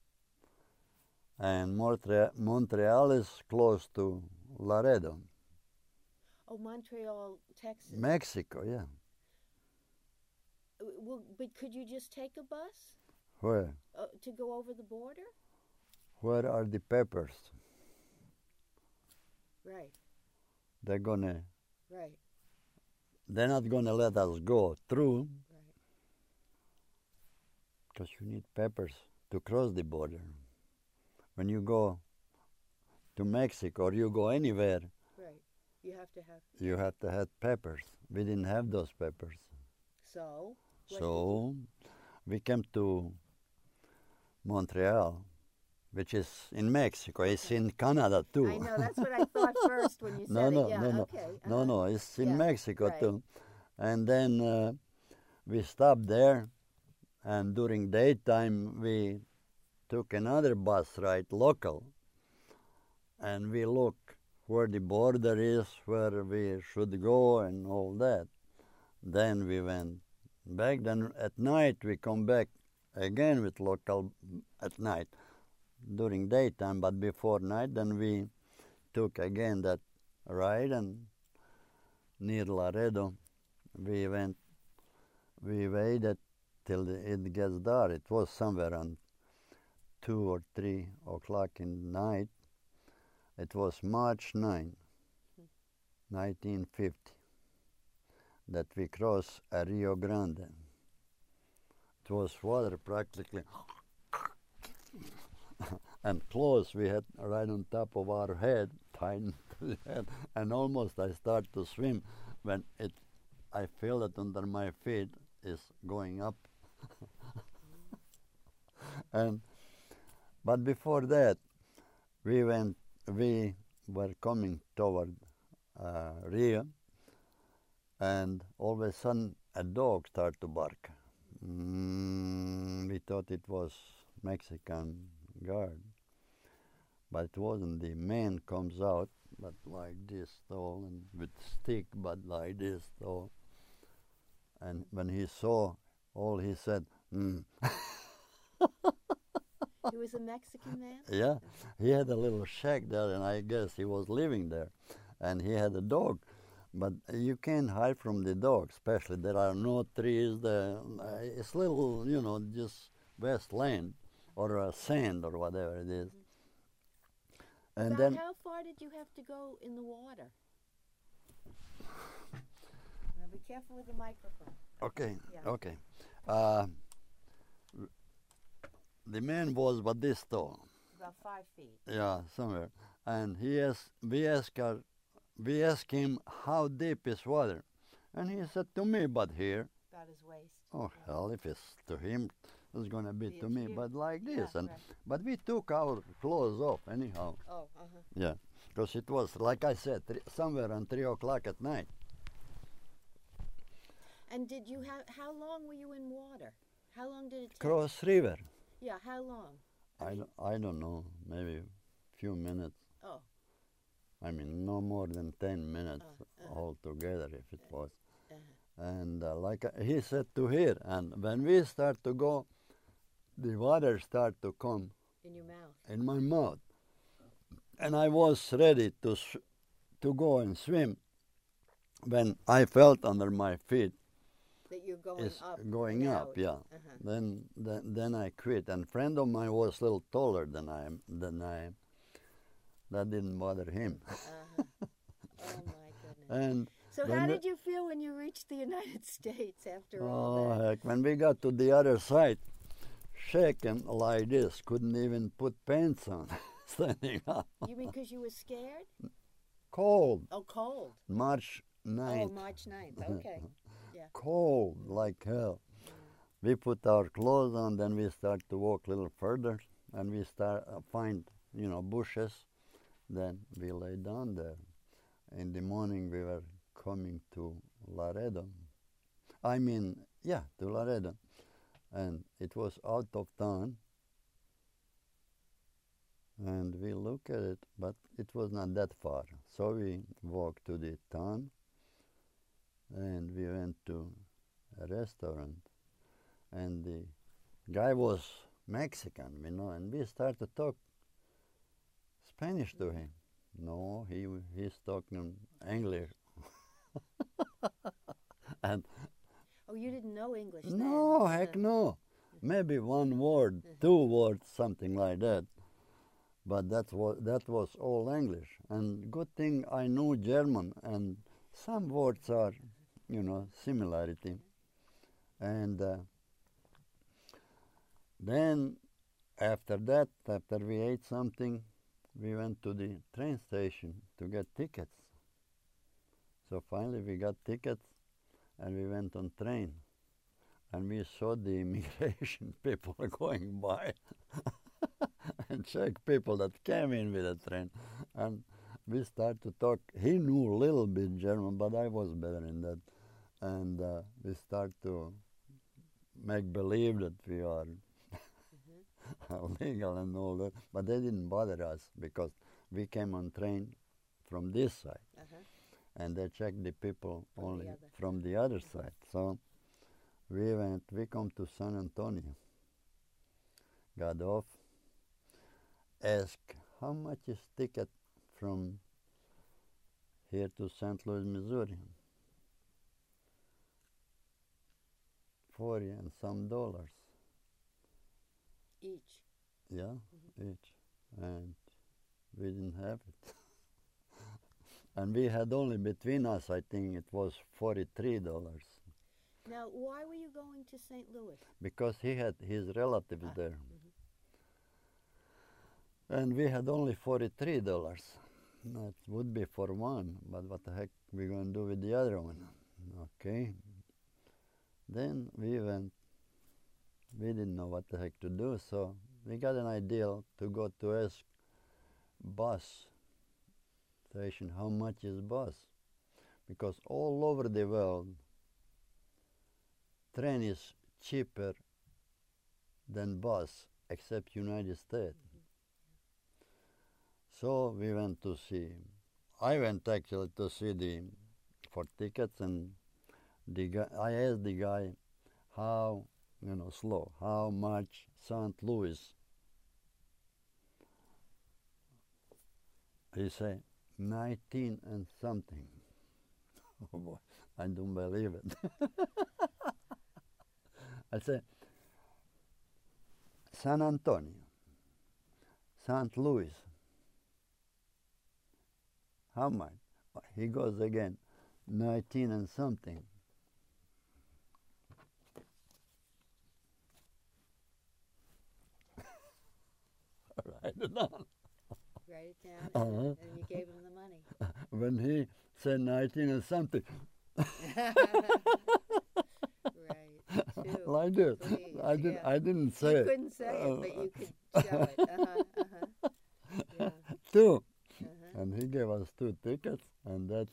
And Montreal is close to Laredo. Oh, Montreal, Texas. Mexico, yeah. Well, but could you just take a bus? Where? To go over the border? Where are the peppers? Right, They're gonna. right, They're not gonna let us go through right. because you need peppers to cross the border. When you go to Mexico or you go anywhere, Right. You have to have. you have to have peppers. We didn't have those peppers. So. What So we came to Montreal, which is in Mexico. It's in Canada too. I know, that's what I thought first when you said No, no, it. Yeah, no, no. okay. No, no, it's in Yeah, Mexico right. too. And then we stopped there, and during daytime we took another bus ride, local, and we look where the border is, where we should go, and all that. Then we went back. Then at night we come back again with local at night during daytime, but before night. Then we took again that ride, and near Laredo we went. We waited till it gets dark. It was somewhere around 2 or 3 o'clock in the night. It was March 9, 1950, that we crossed a Rio Grande. It was water practically, and clothes we had right on top of our head, tied to the head, and almost I start to swim when I feel it under my feet is going up. But before that, we were coming toward Rio, and all of a sudden a dog started to bark. We thought it was Mexican guard, but it wasn't. The man comes out, but like this tall, and with stick, but like this tall. And when he saw all, he said, He was a Mexican man? Yeah, he had a little shack there, and I guess he was living there. And he had a dog, but you can't hide from the dog, especially there are no trees there. It's little, just wasteland or sand or whatever it is. And About then how far did you have to go in the water? Now be careful with the microphone. okay, Yeah. okay. The man was about this tall. About 5 feet. Yeah, somewhere. And we asked him how deep is water, and he said to me, but here. About his waist. Oh Yeah. hell, if it's to him, it's gonna be Be to it me, you. but like Yeah, this. And right. but we took our clothes off anyhow. Oh, Yeah, because it was like I said, somewhere around 3 o'clock at night. And did you have? How long were you in water? How long did it take? Cross river. Yeah, how long? I don't know, maybe a few minutes. Oh. I mean, no more than 10 minutes Uh-huh. altogether, if it was. Uh-huh. And he said to here, and when we start to go, the water start to come In your mouth. in my mouth, and I was ready to go and swim when I felt under my feet That you're going is up. going and up. out. Yeah. Uh-huh. Then I quit. And friend of mine was a little taller than I am. That didn't bother him. Uh-huh. Oh my goodness. And So when how we- did you feel when you reached the United States after all oh that? heck, when we got to the other side, shaking like this, couldn't even put pants on, standing up. You mean because you were scared? Cold. Oh, cold. March 9th. Oh, March 9th. Okay. Yeah. Cold like hell. We put our clothes on, then we start to walk a little further, and we start find bushes. Then we lay down there. In the morning we were coming to Laredo. To Laredo, and it was out of town. And we look at it, but it was not that far. So we walked to the town, and we went to a restaurant, and the guy was Mexican, and we started to talk Spanish to him. No, he's talking English. And Oh, you didn't know English then? no, heck no. maybe one word, two words, something like that. But that was all English. And good thing I knew German, and some words are, similarity. And then after that, after we ate something, we went to the train station to get tickets. So finally we got tickets and we went on train. And we saw the immigration people going by and Czech people that came in with the train. And we started to talk. He knew a little bit German, but I was better in that. And we started to make believe that we are legal and all that. But they didn't bother us because we came on train from this side. And they checked the people only from the other side. So we come to San Antonio, got off, asked how much is ticket from here to St. Louis, Missouri. 40 and some dollars. Each? Yeah, each. And we didn't have it. And we had only between us, I think it was $43. Now, why were you going to St. Louis? Because he had his relatives there. And we had only $43. That would be for one, but what the heck we going to do with the other one? Okay. Then we went. We didn't know what the heck to do, so we got an idea to go to ask bus station how much is bus. Because all over the world, train is cheaper than bus, except United States. So we went to see. I went actually to see for tickets, and I asked the guy how much St. Louis. He said 19 and something. Oh boy, I don't believe it. I said San Antonio, St. Louis. How much? He goes again, 19 and something. Write it down. Write it down, and you gave him the money. When he said 19 and something. Right. Two. Like this. Please, I didn't say you it. couldn't say it, but you could show it. Yeah. Two. And he gave us 2 tickets, and that's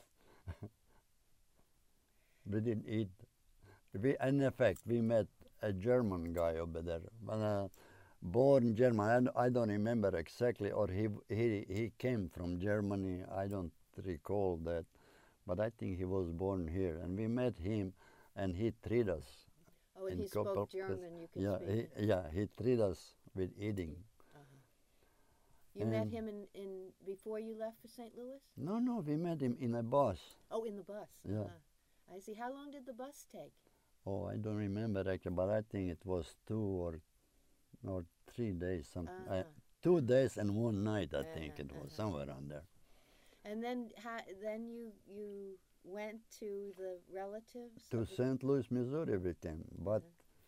we didn't eat. In effect, we met a German guy over there, born German. I don't remember exactly, or he came from Germany. I don't recall that, but I think he was born here, and we met him, and he treated us. Oh, and he spoke German. You could speak. He treated us with eating. You met him in before you left for St. Louis? No, we met him in a bus. Oh, in the bus. Yeah. I see. How long did the bus take? Oh, I don't remember actually, but I think it was 2 or 3 days. 2 days and 1 night, I think it was, somewhere around there. And then you went to the relatives? To St. Louis, Missouri we came. But,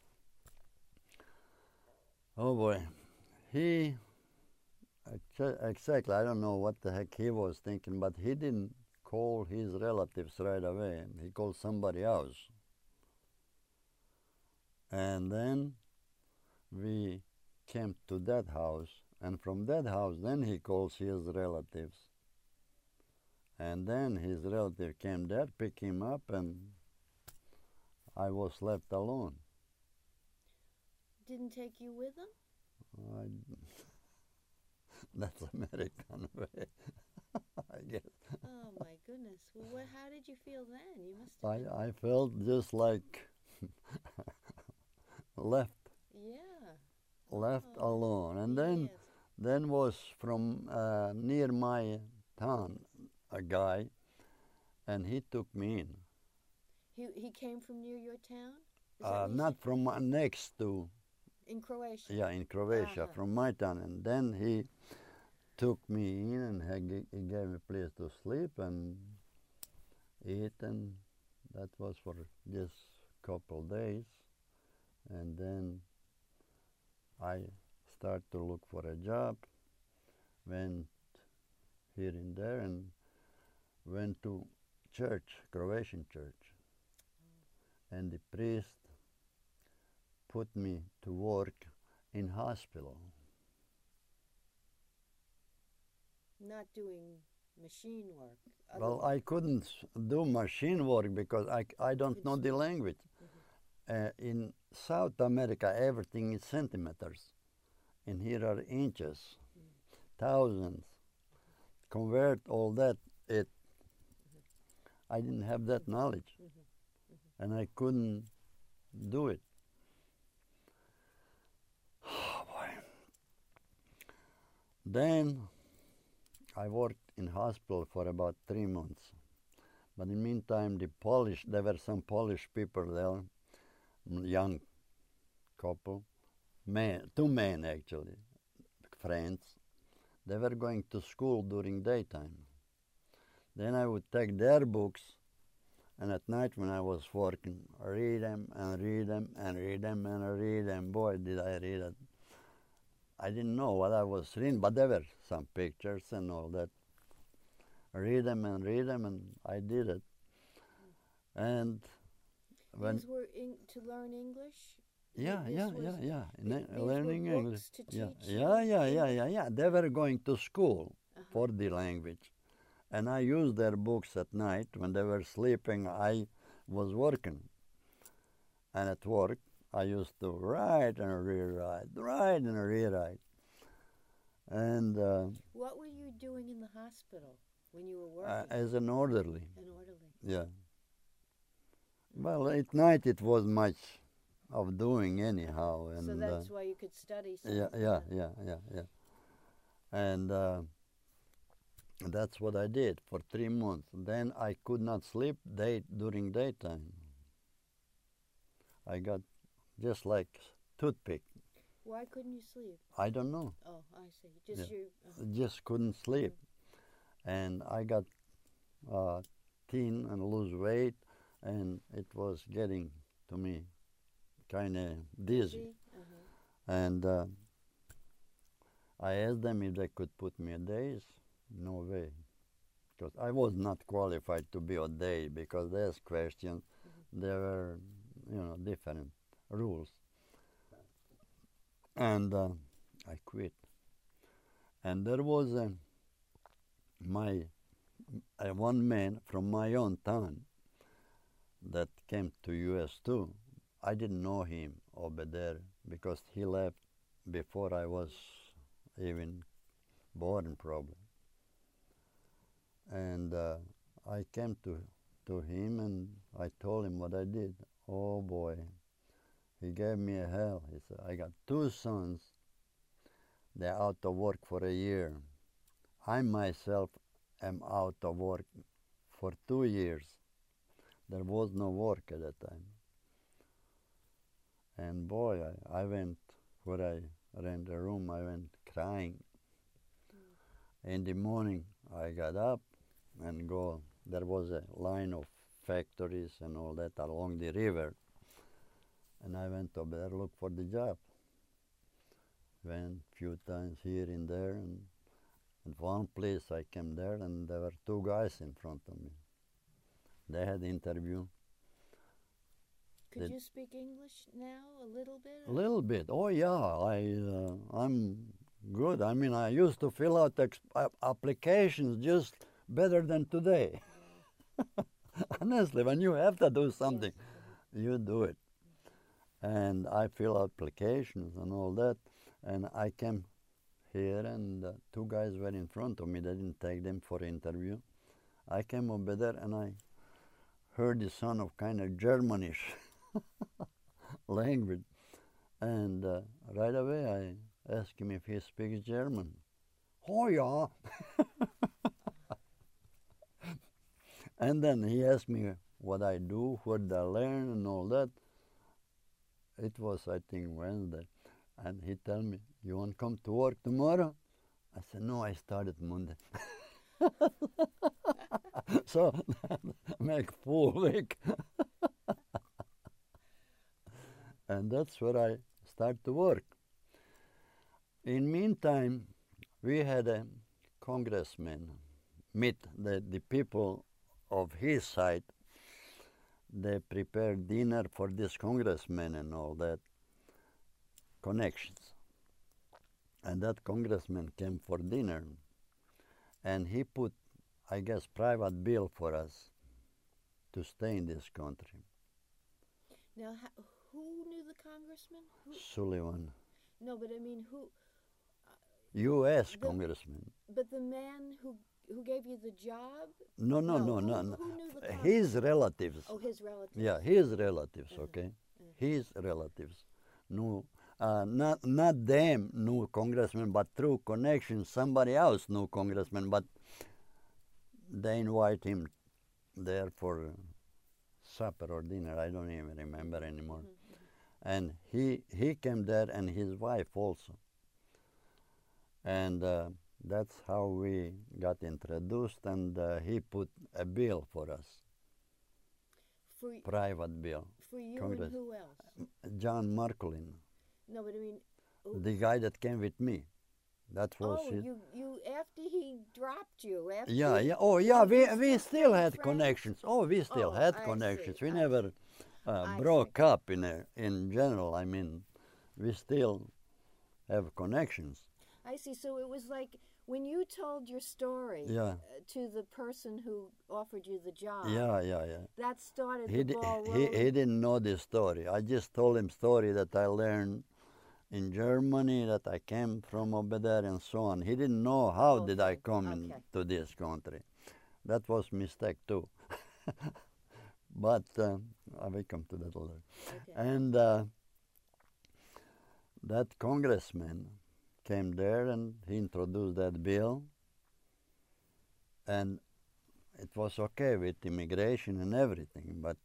oh boy, exactly, I don't know what the heck he was thinking, but he didn't call his relatives right away. He called somebody else. And then we came to that house, and from that house, then he calls his relatives. And then his relative came there, picked him up, and I was left alone. Didn't take you with him? That's American way, I guess. Oh my goodness! Well, how did you feel then? You must have. I felt just like left. Yeah. Left alone, and then was from near my town a guy, and he took me in. He came from near your town? Not from next to In Croatia? Yeah, in Croatia, Uh-huh. from my town. And then he took me in and he gave me a place to sleep and eat, and that was for just couple days. And then I started to look for a job, went here and there, and went to church, Croatian church. And the priest put me to work in hospital. Not doing machine work. Well, I couldn't do machine work because I don't know the language. In South America, everything is centimeters, and here are inches, thousands. Convert all that, I didn't have that knowledge, and I couldn't do it. Oh, boy. Then I worked in hospital for about 3 months. But in the meantime, there were some Polish people there, young couple, two men actually, friends. They were going to school during daytime. Then I would take their books, and at night when I was working, read them and read them and read them and read them. Boy, did I read it. I didn't know what I was reading, but there were some pictures and all that. Read them, and I did it. And when These were to learn English? yeah, learning were English. books to Yeah, teach yeah. They were going to school for the language, and I used their books at night when they were sleeping. I was working, and at work I used to write and rewrite, write and rewrite. And what were you doing in the hospital when you were working? as an orderly. An orderly. Yeah. Well, at night it was much of doing anyhow, and so that's why you could study. yeah. And that's what I did for 3 months. Then I could not sleep during daytime. I got just like toothpick. Why couldn't you sleep? I don't know. Oh, I see. Just you. Just couldn't sleep, and I got thin and lose weight, and it was getting to me kind of dizzy. And I asked them if they could put me on days. No way, because I was not qualified to be on day, because there's questions. There were, different rules. And I quit. And there was one man from my own town that came to U.S. too. I didn't know him over there because he left before I was even born, probably. And I came to him and I told him what I did. Oh boy, he gave me a hell. He said, I got 2 sons. They're out of work for a year. I myself am out of work for 2 years. There was no work at that time. And boy, I went, where I rented a room, I went crying. In the morning, I got up and go. There was a line of factories and all that along the river. And I went over there, look for the job. Went a few times here and there, and at one place I came there and there were 2 guys in front of me. They had interview. Could you speak English now a little bit? A little bit. Oh yeah, I'm good. I mean, I used to fill out applications just better than today. Honestly, when you have to do something, you do it. And I fill out applications and all that. And I came here, and 2 guys were in front of me. They didn't take them for interview. I came over there, and I heard the sound of kind of Germanish language. And right away, I asked him if he speaks German. Oh, yeah. And then he asked me what I do, what I learn, and all that. It was, I think, Wednesday. And he tell me, you want to come to work tomorrow? I said, no, I started Monday. So make full week. And that's where I start to work. In meantime, we had a congressman meet the people of his side. They prepared dinner for this congressman and all that, connections. And that congressman came for dinner, and he put, I guess, private bill for us to stay in this country. Now, who knew the congressman? Sullivan, No, but I mean, who? U.S. congressman. But the man who gave you the job? No. Who knew the His relatives. Oh, his relatives. Yeah, his relatives, okay? His relatives. No, not them knew congressman, but through connection, somebody else knew congressman, but they invite him there for supper or dinner. I don't even remember anymore. And he came there, and his wife also. And that's how we got introduced, and he put a bill for us. Private bill. For you and who else? John Marcolin. No, but I mean... The guy that came with me. That was it. You after he dropped you. After yeah. We still had connections. We still had connections. We never broke up in general. I mean, we still have connections. I see. So it was like when you told your story to the person who offered you the job. Yeah. That started the ball rolling. He didn't know this story. I just told him story that I learned in Germany, that I came from over there and so on. He didn't know how did I come into this country. That was mistake too. But I will come to that later. Okay. And that congressman came there and he introduced that bill, and it was okay with immigration and everything, but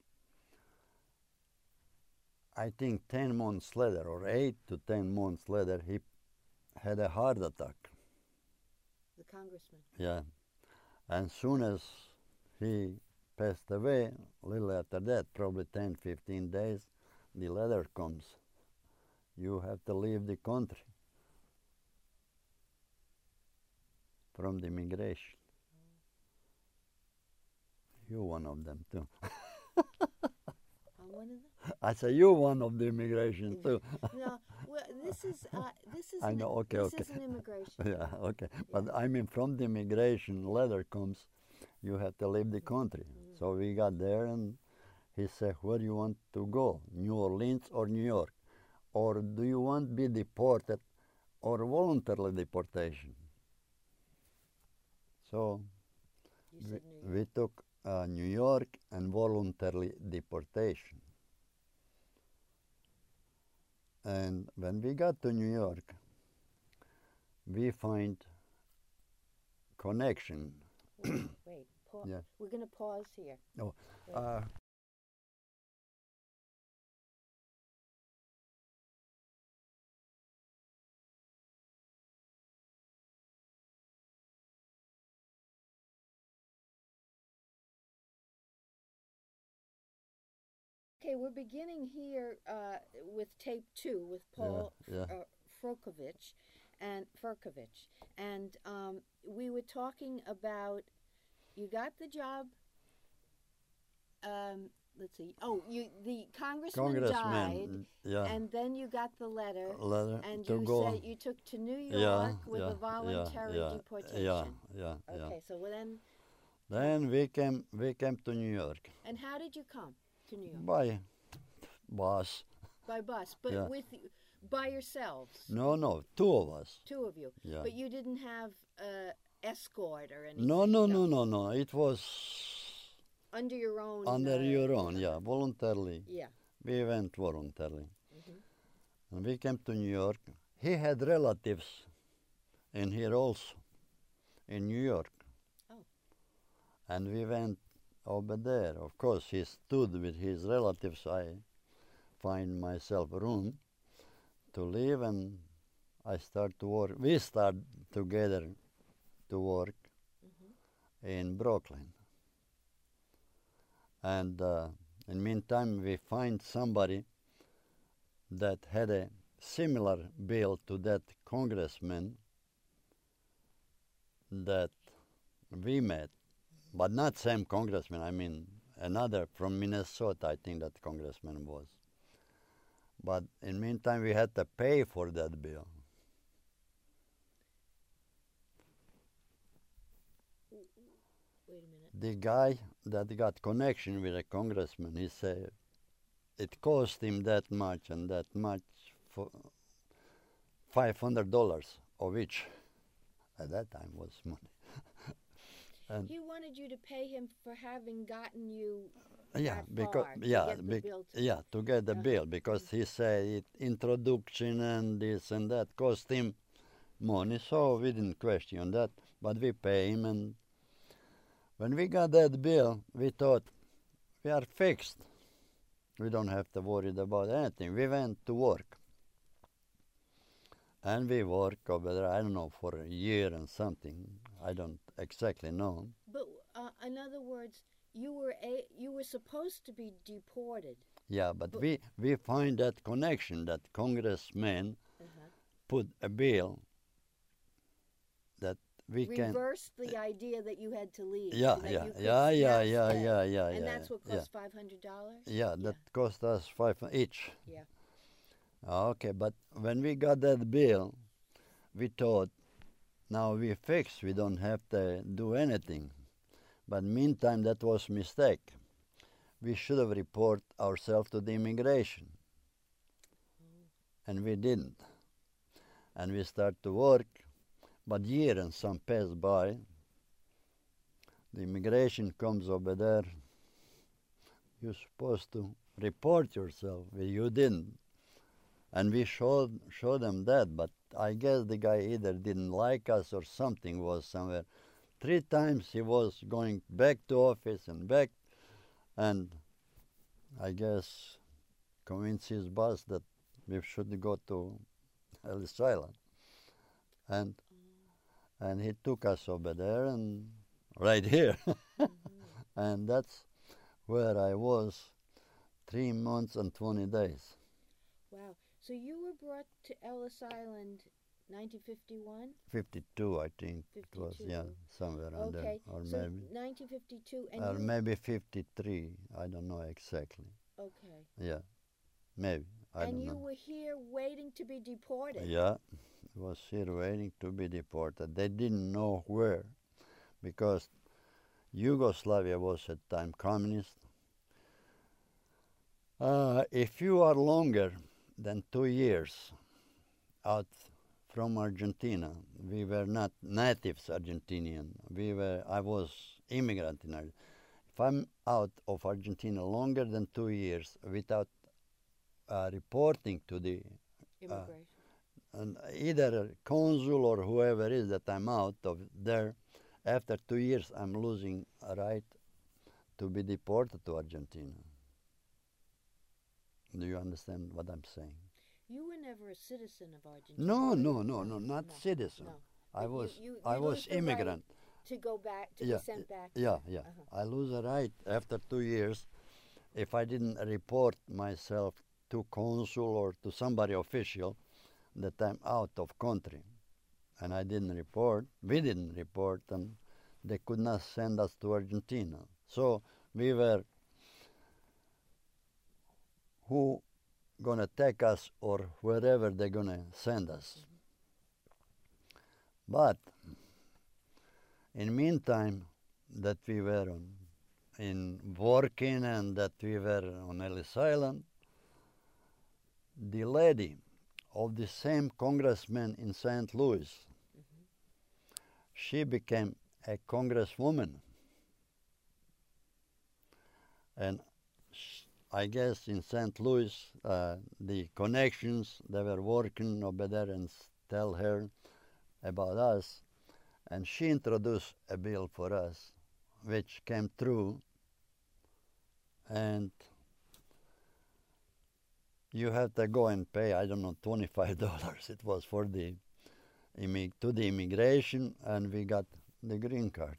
I think 10 months later, or 8 to 10 months later, he had a heart attack. The congressman? Yeah. And soon as he passed away, a little after that, probably 10, 15 days, the letter comes. You have to leave the country from the immigration. You one of them too. One of them? I say you one of the immigration too. No, well, this is I know. Okay. This is an immigration. Yeah. Okay. But I mean, from the immigration letter comes, you have to leave the country. So we got there, and he said, "Where do you want to go? New Orleans or New York, or do you want to be deported, or voluntary deportation?" So we took New York and voluntary deportation. And when we got to New York, we find connection. Wait, yeah. We're going to pause here. Oh, Okay, we're beginning here with tape 2 with Paul Ferkovich, and we were talking about, you got the job. Let's see. Oh, the congressman died, and then you got the letter and you said you took to New York with a voluntary deportation. Yeah. Okay, so then we came to New York. And how did you come to New York? By bus. By bus, but by yourselves? No, 2 of us. 2 of you. Yeah. But you didn't have escort or anything? No. It was under your own. Voluntarily. Yeah. We went voluntarily. And we came to New York. He had relatives in here also, in New York. Oh. And we went over there. Of course, he stood with his relatives. I find myself a room to live, and I start to work. We start together to work in Brooklyn. And in meantime, we find somebody that had a similar bill to that congressman that we met, but not same congressman. I mean, another from Minnesota, I think that congressman was. But in meantime, we had to pay for that bill. Wait a minute. The guy that got connection with a congressman, he said it cost him that much and that much for $500 of each. At that time was money. And He wanted you to pay him for having gotten you yeah, that because far yeah, to get the bill to yeah, to get the bill, because he said it, introduction and this and that cost him money, so we didn't question that, but we pay him. And when we got that bill, we thought we are fixed. We don't have to worry about anything. We went to work, and we worked over there. I don't know, for a year and something. I don't exactly know. But in other words, you were supposed to be deported. Yeah, but we find that connection that congressman put a bill that we can. Reversed the idea that you had to leave. Yeah, so that yeah, you could yeah, yeah, not yeah, stay. yeah, yeah, And yeah. that's what yeah. cost $500. Yeah, that cost us $5 each. Yeah. Okay, but when we got that bill, we thought, now we fixed, we don't have to do anything. But meantime, that was mistake. We should have reported ourselves to the immigration. And we didn't. And we start to work, but year and some pass by. The immigration comes over there. You're supposed to report yourself. Well, you didn't. And we showed them that, but I guess the guy either didn't like us or something was somewhere. 3 times he was going back to office and back, and I guess convinced his boss that we should go to Ellis Island. And he took us over there and right here. And that's where I was 3 months and 20 days. Wow. So you were brought to Ellis Island 1951? 52, I think it was, 52. yeah, somewhere around there. Okay. Or So maybe 1952 and or you maybe 53, I don't know exactly. Okay. Yeah, maybe, I and don't you know. were here waiting to be deported. Yeah, was here waiting to be deported. They didn't know where, because Yugoslavia was at the time communist. If you are longer than 2 years out from Argentina, we were not natives Argentinian. I was immigrant in Argentina. If I'm out of Argentina longer than 2 years without reporting to the Immigration. either consul or whoever is that I'm out of there, after 2 years I'm losing a right to be deported to Argentina. Do you understand what I'm saying? You were never a citizen of Argentina. No, not citizen. No. I But was you I lose was the right immigrant. to go back, to Yeah, be sent back. Yeah. Uh-huh. I lose a right after 2 years if I didn't report myself to consul or to somebody official that I'm out of country. And I didn't report. We didn't report, and they could not send us to Argentina. So we were who gonna take us or wherever they're gonna send us. But in meantime that we were in working and that we were on Ellis Island, the lady of the same congressman in St. Louis, she became a congresswoman. And I guess in St. Louis, the connections, they were working over there and tell her about us. And she introduced a bill for us, which came through. And you have to go and pay, I don't know, $25. It was for the to the immigration, and we got the green card.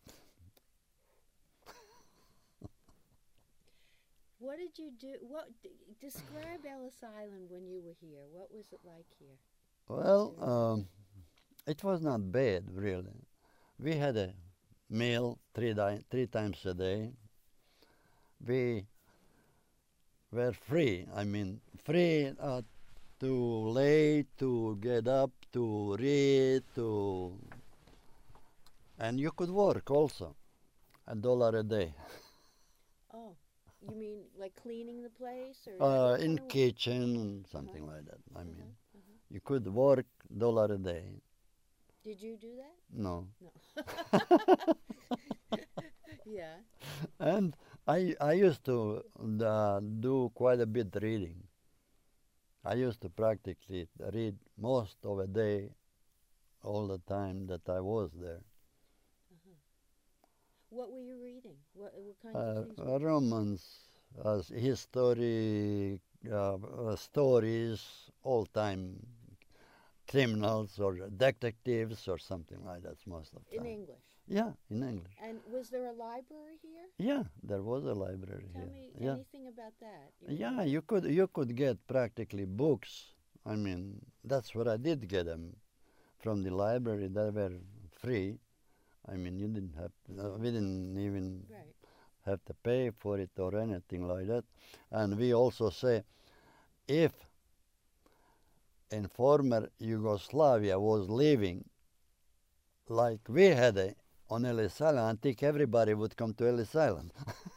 What did you do? Describe Ellis Island when you were here. What was it like here? Well, it was not bad, really. We had a meal three times a day. We were free. I mean, free to lay, to get up, to read, and you could work also, $1 a day. Oh, you mean like cleaning the place, or what In kind of- kitchen, something like that. I mean, you could work $1 a day. Did you do that? No. No. Yeah. And I used to do quite a bit reading. I used to practically read most of a day, all the time that I was there. What were you reading? What kind of things? Romans, history, stories, all-time criminals or detectives or something like that most of the In time. English. Yeah, in English. And was there a library here? Yeah, there was a library Tell here. me Yeah. anything about that. Yeah, you could get practically books. I mean, that's what I did get them from the library. They were free. I mean, you didn't have we didn't even Right. have to pay for it or anything like that. And we also say, if in former Yugoslavia was living like we had on Ellis Island, I think everybody would come to Ellis Island.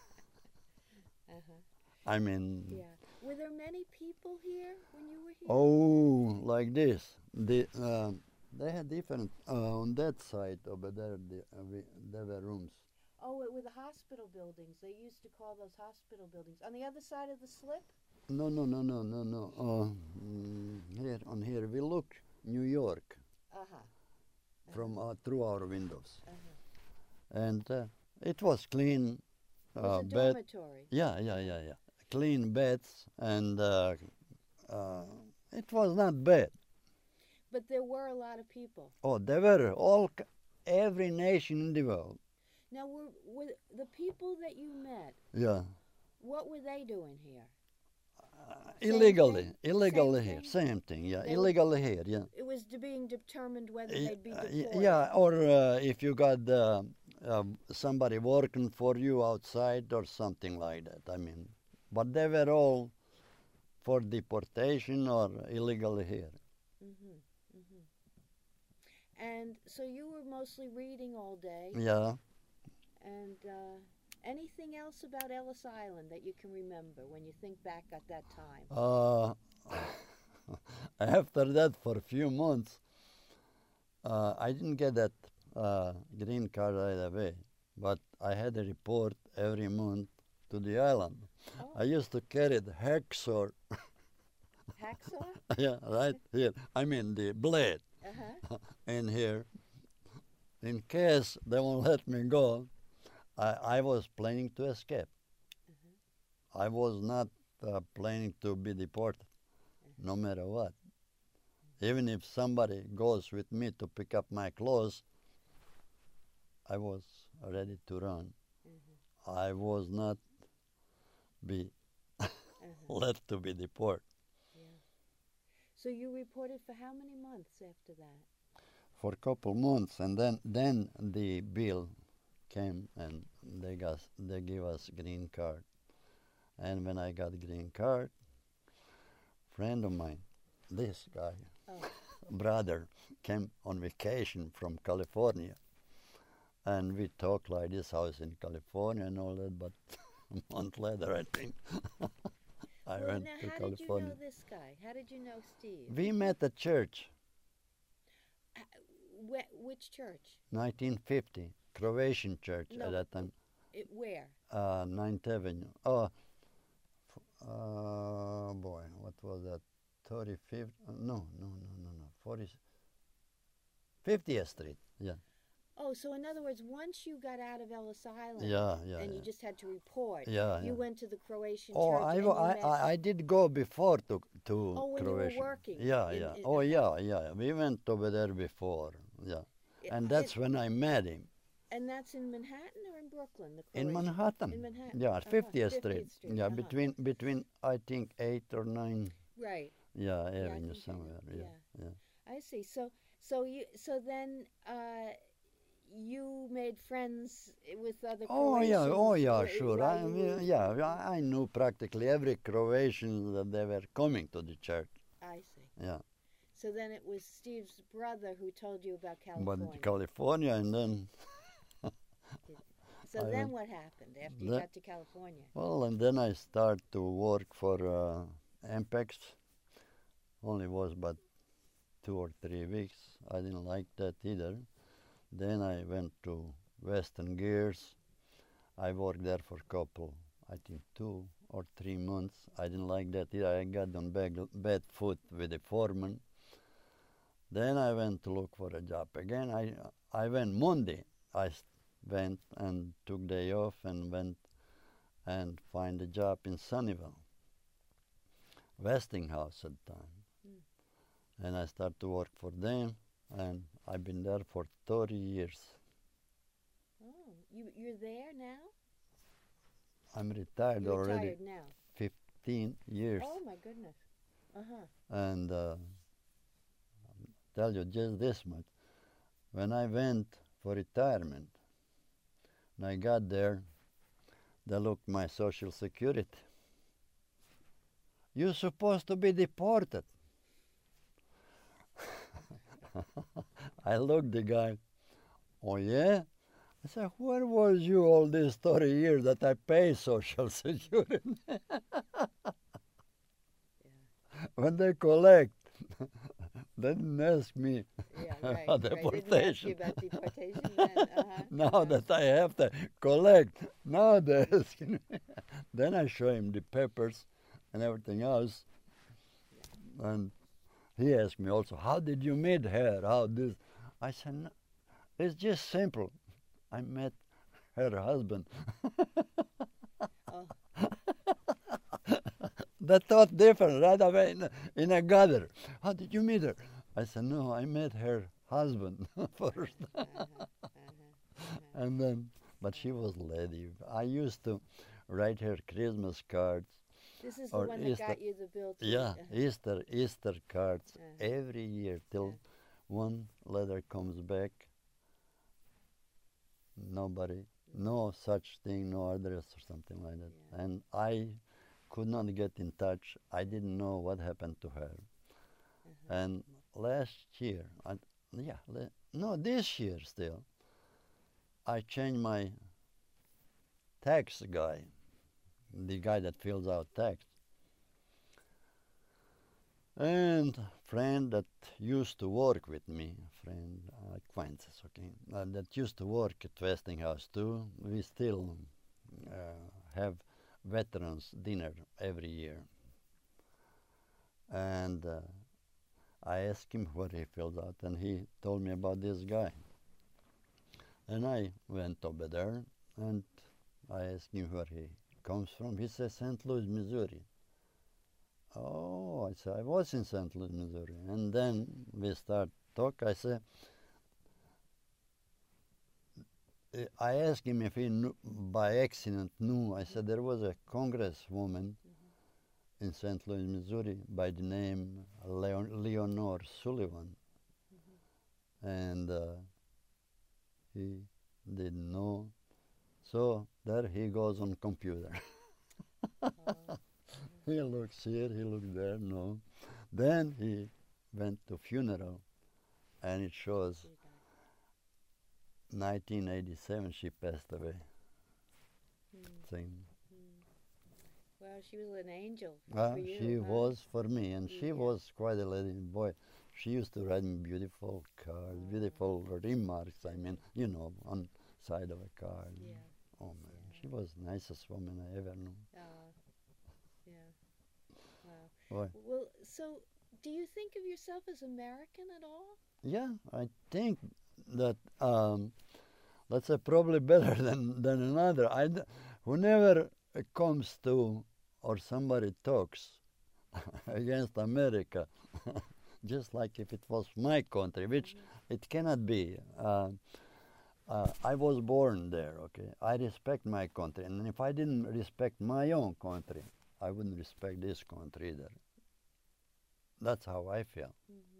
I mean, Yeah. Were there many people here when you were here? oh, like this. They had different on that side over there. There were rooms. Oh, it were the hospital buildings. They used to call those hospital buildings. On the other side of the slip? No. Here on here we look New York Uh-huh. from through our windows, Uh-huh. and it was clean It was a bed. dormitory. Yeah. Clean beds, and it was not bad. But there were a lot of people. Oh, there were every nation in the world. Now, were the people that you met, Yeah. what were they doing here? Illegally Same here, thing? same thing. Yeah, They were- illegally here. Yeah. It was being determined whether Y- they'd be y- deported. Yeah, or if you got somebody working for you outside or something like that. I mean, but they were all for deportation or illegally here. And so you were mostly reading all day. Yeah. And anything else about Ellis Island that you can remember when you think back at that time? After that, for a few months, I didn't get that green card right away, but I had a report every month to the island. Oh. I used to carry the hacksaw. Hacksaw? Yeah, right here. I mean the blade Uh-huh. in here. In case they won't let me go, I was planning to escape. I was not planning to be deported, no matter what. Even if somebody goes with me to pick up my clothes, I was ready to run. I was not be left to be deported. So you reported for how many months after that? For a couple months, and then the bill came, and they give us green card. And when I got green card, friend of mine, this guy, brother, came on vacation from California, and we talked like this house in California and all that. But a month later, I think I went now, to how California. did you know this guy? How did you know Steve? We met at church, Which church? 1950, Croatian church No. at that time. Where? 9th Avenue. Boy, what was that? 35th? No. 50th Street. Yeah. Oh, so in other words, once you got out of Ellis Island Yeah, yeah, and you yeah. just had to report, Yeah, you yeah. went to the Croatian Oh, church and you met. I did go before to Oh, when you were Croatia. working. Yeah, yeah. Oh, yeah. We went over there before. Yeah, and that's when I met him And that's in Manhattan or in Brooklyn, the in Croatian? Manhattan. In Manhattan. Yeah, 50th Street. 50th Street. Yeah, between I think 8 or 9. Right. Yeah, I avenue think I know. somewhere. Yeah. I see. So then you made friends with other Croatians. Oh yeah, wh- sure. while you were- I knew practically every Croatian that they were coming to the church. I see. Yeah, So then it was Steve's brother who told you about California. but California, and then So I then went- what happened after you the- got to California? well, and then I start to work for Ampex. Only was but 2 or 3 weeks. I didn't like that either. Then I went to Western Gears. I worked there for a couple, I think 2 or 3 months. I didn't like that either. I got on bad foot with the foreman. Then I went to look for a job again. I went Monday. Went and took day off and went and find a job in Sunnyvale, Westinghouse at the time. And I started to work for them, and I've been there for 30 years. Oh, you're there now? I'm retired You're already retired now. 15 years. Oh my goodness. And tell you just this much. When I went for retirement, when I got there, they looked my social security. You're supposed to be deported. I looked the guy, oh yeah? I said, where was you all these 30 years that I pay social security? When they collect, they didn't ask me Yeah, right. about right. deportation. Didn't ask you about deportation then? Now that I have to collect, now they ask me. Then I show him the papers and everything else. And he asked me also, how did you meet her? How this? I said, no, it's just simple. I met her husband. Oh. They thought different right away in a gather. How did you meet her? I said, no, I met her husband first. And then, but she was lady. I used to write her Christmas cards. This is the Or one that Easter- got you the bill to Yeah, Easter cards every year till Yeah. one letter comes back. Nobody, no such thing, no address or something like that. Yeah. And I could not get in touch. I didn't know what happened to her. And last year, this year still, I changed my tax guy, the guy that fills out tax. And friend that used to work with me, acquaintances, okay, that used to work at Westinghouse too. We still have veterans dinner every year. And I asked him what he filled out, and he told me about this guy. And I went over there, and I asked him where he comes from. He said St. Louis, Missouri. Oh, I said, I was in St. Louis, Missouri. And then we start talk. I said, I asked him if he knew, by accident knew. I said there was a congresswoman in St. Louis, Missouri by the name Leonore Sullivan. And he didn't know. So there he goes on computer. He looks here, he looks there, no. Then he went to funeral, and it shows 1987 she passed away. Thing. Well, she was an angel for you. She was for me, and she Yeah. was quite a lady. Boy, she used to write me beautiful cards, beautiful remarks, I mean, on side of a card. Yeah. Oh man, she was the nicest woman I ever knew. Yeah. Wow. Boy. Well, so do you think of yourself as American at all? Yeah, I think that let's say, probably better than another. Whenever it comes to, or somebody talks against America, just like if it was my country, which it cannot be. I was born there, okay? I respect my country, and if I didn't respect my own country, I wouldn't respect this country either. That's how I feel.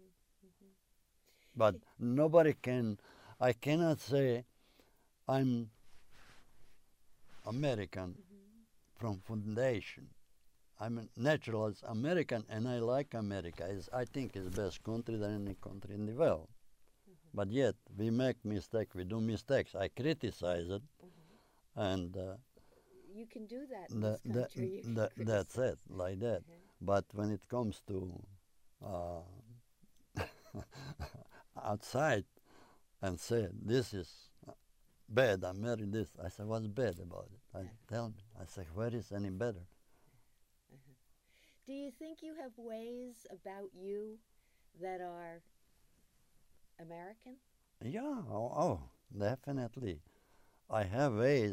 But nobody can, I cannot say I'm American from foundation. I'm a natural as American, and I like America. I think it's the best country than any country in the world. But yet, we make mistakes, we do mistakes. I criticize it, and you can do that in this country. that's it, like that. But when it comes to outside and say, this is bad, I married this, I say, what's bad about it? Tell me. I say, where is any better? Do you think you have ways about you that are American? Yeah, definitely. I have ways,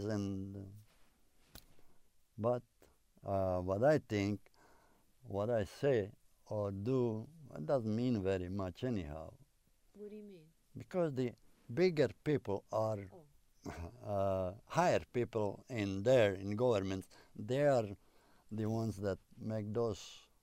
but what I think, what I say or do, it doesn't mean very much anyhow. What do you mean? Because the bigger people are higher people in governments. They are the ones that make those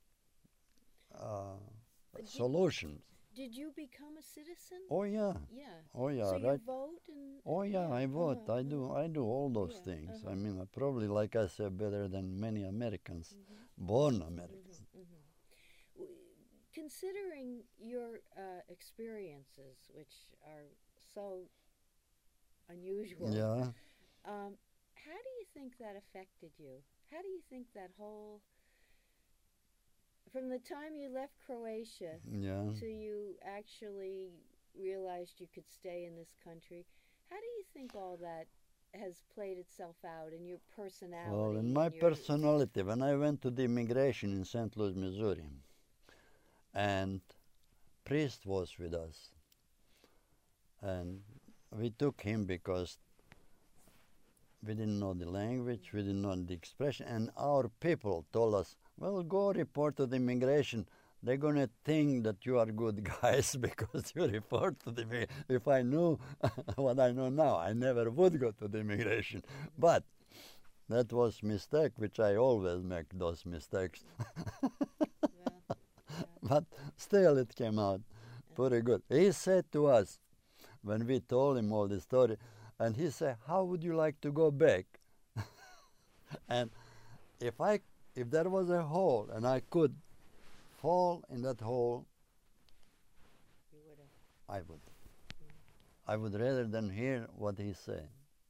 solutions. Did you become a citizen? Oh yeah. Yeah. Oh yeah. So right. you vote and. Oh yeah, I vote. I do all those things. I mean, probably, like I said, better than many Americans, born Americans. Considering your experiences, which are so unusual, Yeah. how do you think that affected you? How do you think that whole, from the time you left Croatia to you actually realized you could stay in this country, how do you think all that has played itself out in your personality? Well, in my personality, when I went to the immigration in St. Louis, Missouri, and priest was with us, and we took him because we didn't know the language, we didn't know the expression, and our people told us, well, go report to the immigration. They're going to think that you are good guys because you report to the immigration. If I knew what I know now, I never would go to the immigration. But that was a mistake, which I always make those mistakes. But still it came out pretty good. He said to us, when we told him all the story, and he said, how would you like to go back? And if there was a hole and I could fall in that hole, I would. I would rather than hear what he said.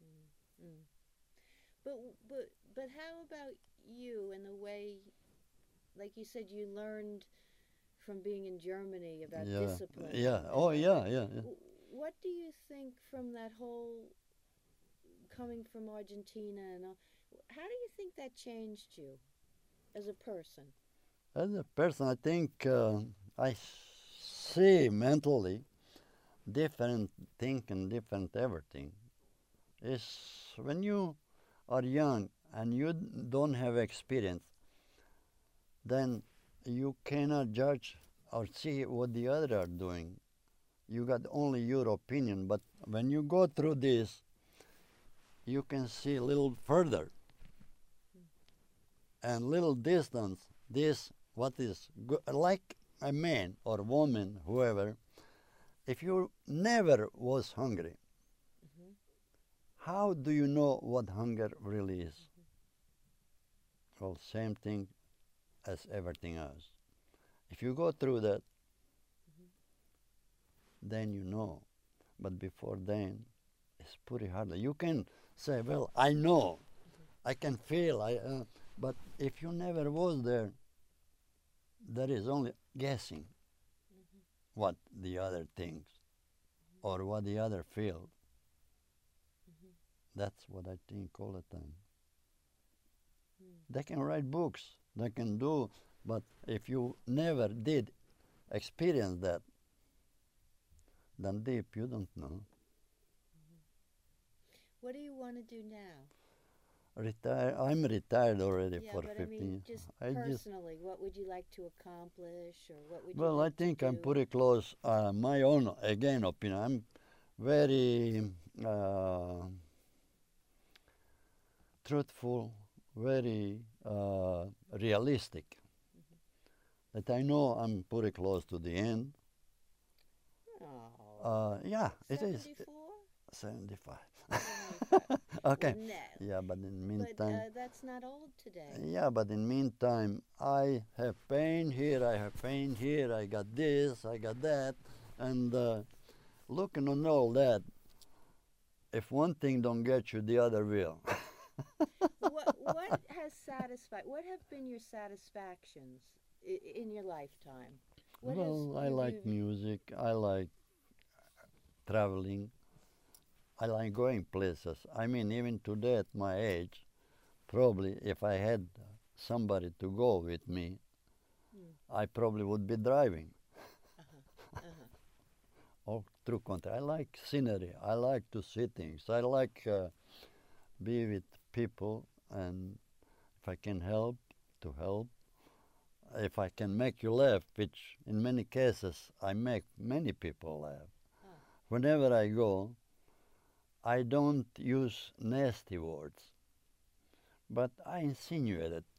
But how about you and the way, like you said, you learned from being in Germany about discipline? Yeah. Oh, yeah. What do you think from that whole coming from Argentina and all? How do you think that changed you as a person? As a person, I think I see mentally different thinking, different everything. It's when you are young and you don't have experience, then you cannot judge or see what the other are doing. You got only your opinion, but when you go through this, you can see a little further and little distance. This, what is like a man or woman, whoever, if you never was hungry, how do you know what hunger really is? Well, same thing as everything else. If you go through that, then you know. But before then, it's pretty hard. You can say, well, I know, I can feel, but if you never was there, there is only guessing what the other thinks or what the other feels. That's what I think all the time. They can write books, they can do, but if you never did experience that, then deep you don't know. What do you want to do now? Retire. I'm retired already Yeah, for but 15 I mean, years. just I just personally, what would you like to accomplish, or what would you well, I like think to I'm do? pretty close. My own again opinion. I'm very truthful, very realistic. That I know I'm pretty close to the end. Oh, Yeah, it is 74? 75. 75. Okay. Well, no. Yeah, but in But meantime, that's not old today. yeah, but in meantime, I have pain here, I have pain here, I got this, I got that, and looking on all that, if one thing don't get you, the other will. What has satisfied? What have been your satisfactions in your lifetime? What has Well, I like music, I like traveling, I like going places. I mean, even today at my age, probably if I had somebody to go with me, I probably would be driving all through country. I like scenery. I like to see things. I like be with people, and if I can help, to help. If I can make you laugh, which in many cases I make many people laugh. Whenever I go, I don't use nasty words, but I insinuate it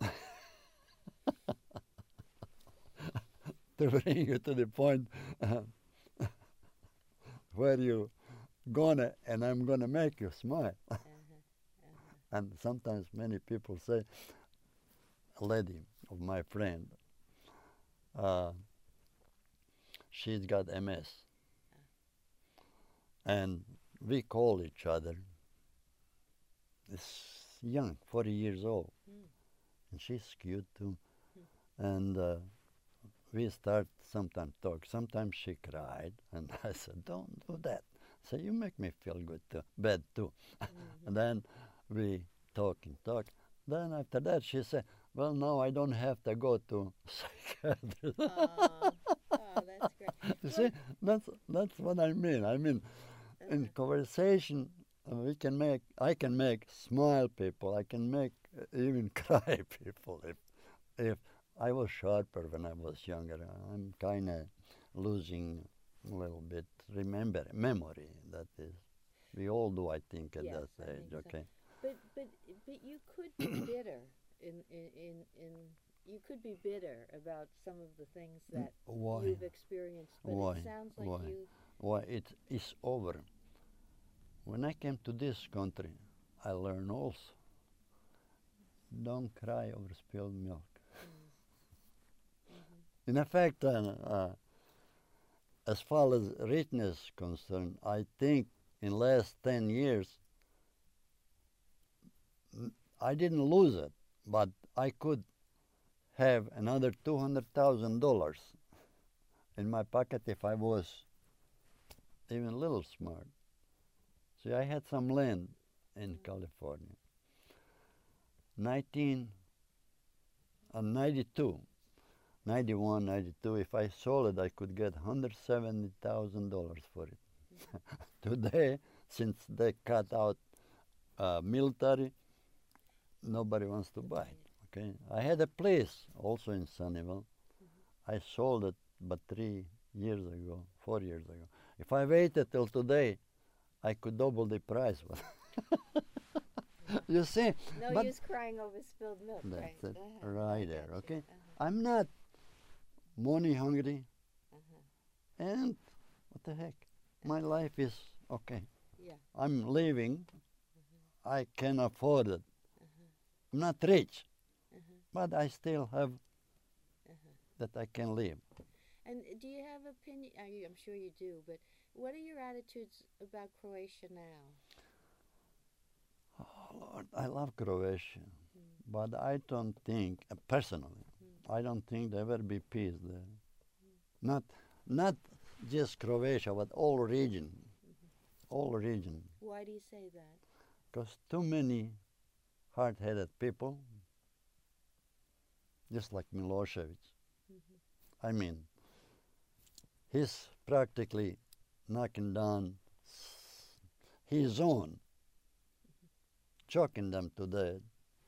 to bring you to the point where you gonna, and I'm gonna make you smile. And sometimes many people say, a lady of my friend, she's got MS, and we call each other. It's young, 40 years old, and she's cute too. And we start sometimes talk. Sometimes she cried, and I said, "Don't do that." So you make me feel good too, bad too. And then we talk and talk. Then after that, she said, "Well, now I don't have to go to psychiatrist." that's great. You see, that's what I mean. I mean, in conversation, I can make smile people. I can make even cry people. If I was sharper when I was younger, I'm kind of losing a little bit memory. That is, we all do, I think, at Yes, that I age. think so. Okay. But you could be bitter in you could be bitter about some of the things that Why? you've experienced. But Why? it sounds like Why? you. Why? It's over. When I came to this country, I learned also, don't cry over spilled milk. In effect, as far as richness concerned, I think in last 10 years, I didn't lose it, but I could have another $200,000 in my pocket if I was even a little smart. See, I had some land in California. 1992, 91, 92, if I sold it, I could get $170,000 for it. Today, since they cut out military, nobody wants to buy it. Okay, I had a place also in Sunnyvale. I sold it but 3 years ago, 4 years ago. If I waited till today, I could double the price. You see? No use crying over spilled milk. That's right. it, right there. Gotcha. Okay, I'm not money hungry, and what the heck, my life is okay. Yeah. I'm living. I can afford it. I'm not rich, but I still have that I can live. And do you have opinion? I'm sure you do. But what are your attitudes about Croatia now? Oh Lord, I love Croatia, but I don't think, personally, I don't think there will be peace there. Not just Croatia, but all region, all region. Why do you say that? Because too many hard-headed people, just like Milosevic. I mean, he's practically knocking down his own choking them to death.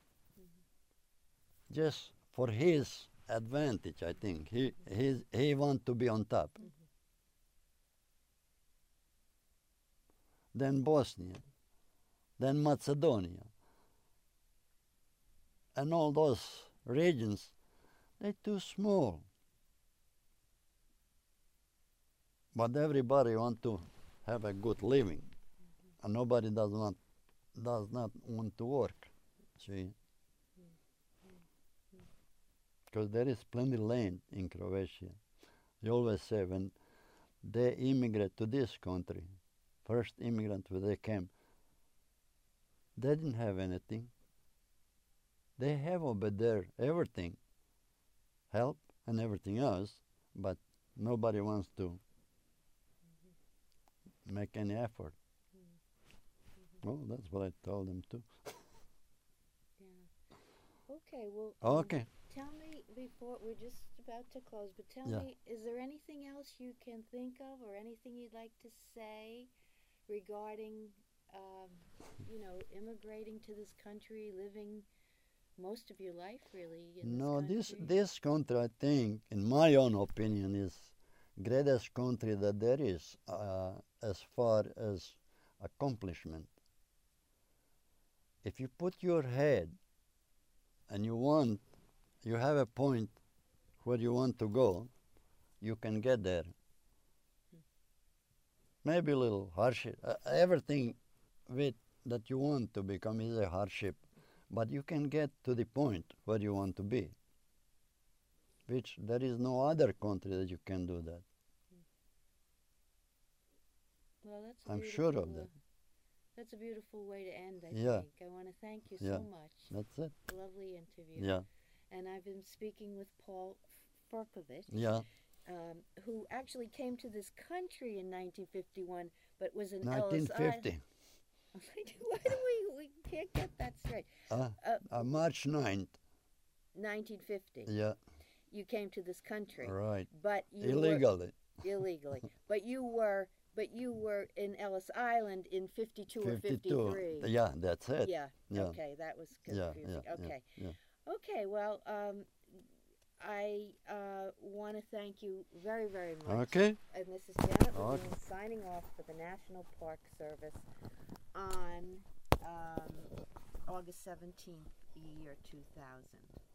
Just for his advantage, I think. He want to be on top. Then Bosnia, then Macedonia, and all those regions, they're too small. But everybody want to have a good living, and nobody does not want to work. See, because there is plenty land in Croatia. You always say when they immigrate to this country, first immigrant when they came, they didn't have anything. They have over there everything, help and everything else, but nobody wants to make any effort. Well, that's what I told them too. Yeah. Okay, well, Okay. tell me, before we're just about to close, but tell Yeah. me, is there anything else you can think of or anything you'd like to say regarding, immigrating to this country, living most of your life really in No, this country? this country, I think, in my own opinion, is greatest country that there is as far as accomplishment. If you put your head and you have a point where you want to go, you can get there. Maybe a little hardship. Everything that you want to become is a hardship, but you can get to the point where you want to be, which there is no other country that you can do that. Well, I'm sure of that. That's a beautiful way to end, I Yeah. think. I want to thank you Yeah. so much. That's it. Lovely interview. Yeah, And I've been speaking with Paul Furkovich, yeah. who actually came to this country in 1951, but was an Ellis Island. 1950. Why do we can't get that straight? March 9th. 1950. Yeah, You came to this country, right. but you Illegally. illegally. But you were in Ellis Island in 52 or 53. Yeah, that's it. Yeah. Yeah. Okay, that was Yeah, confusing. yeah, Okay. yeah. Okay. Well, I want to thank you very, very much. Okay. And this is Janet Levine Okay. signing off for the National Park Service on August 17th, year 2000.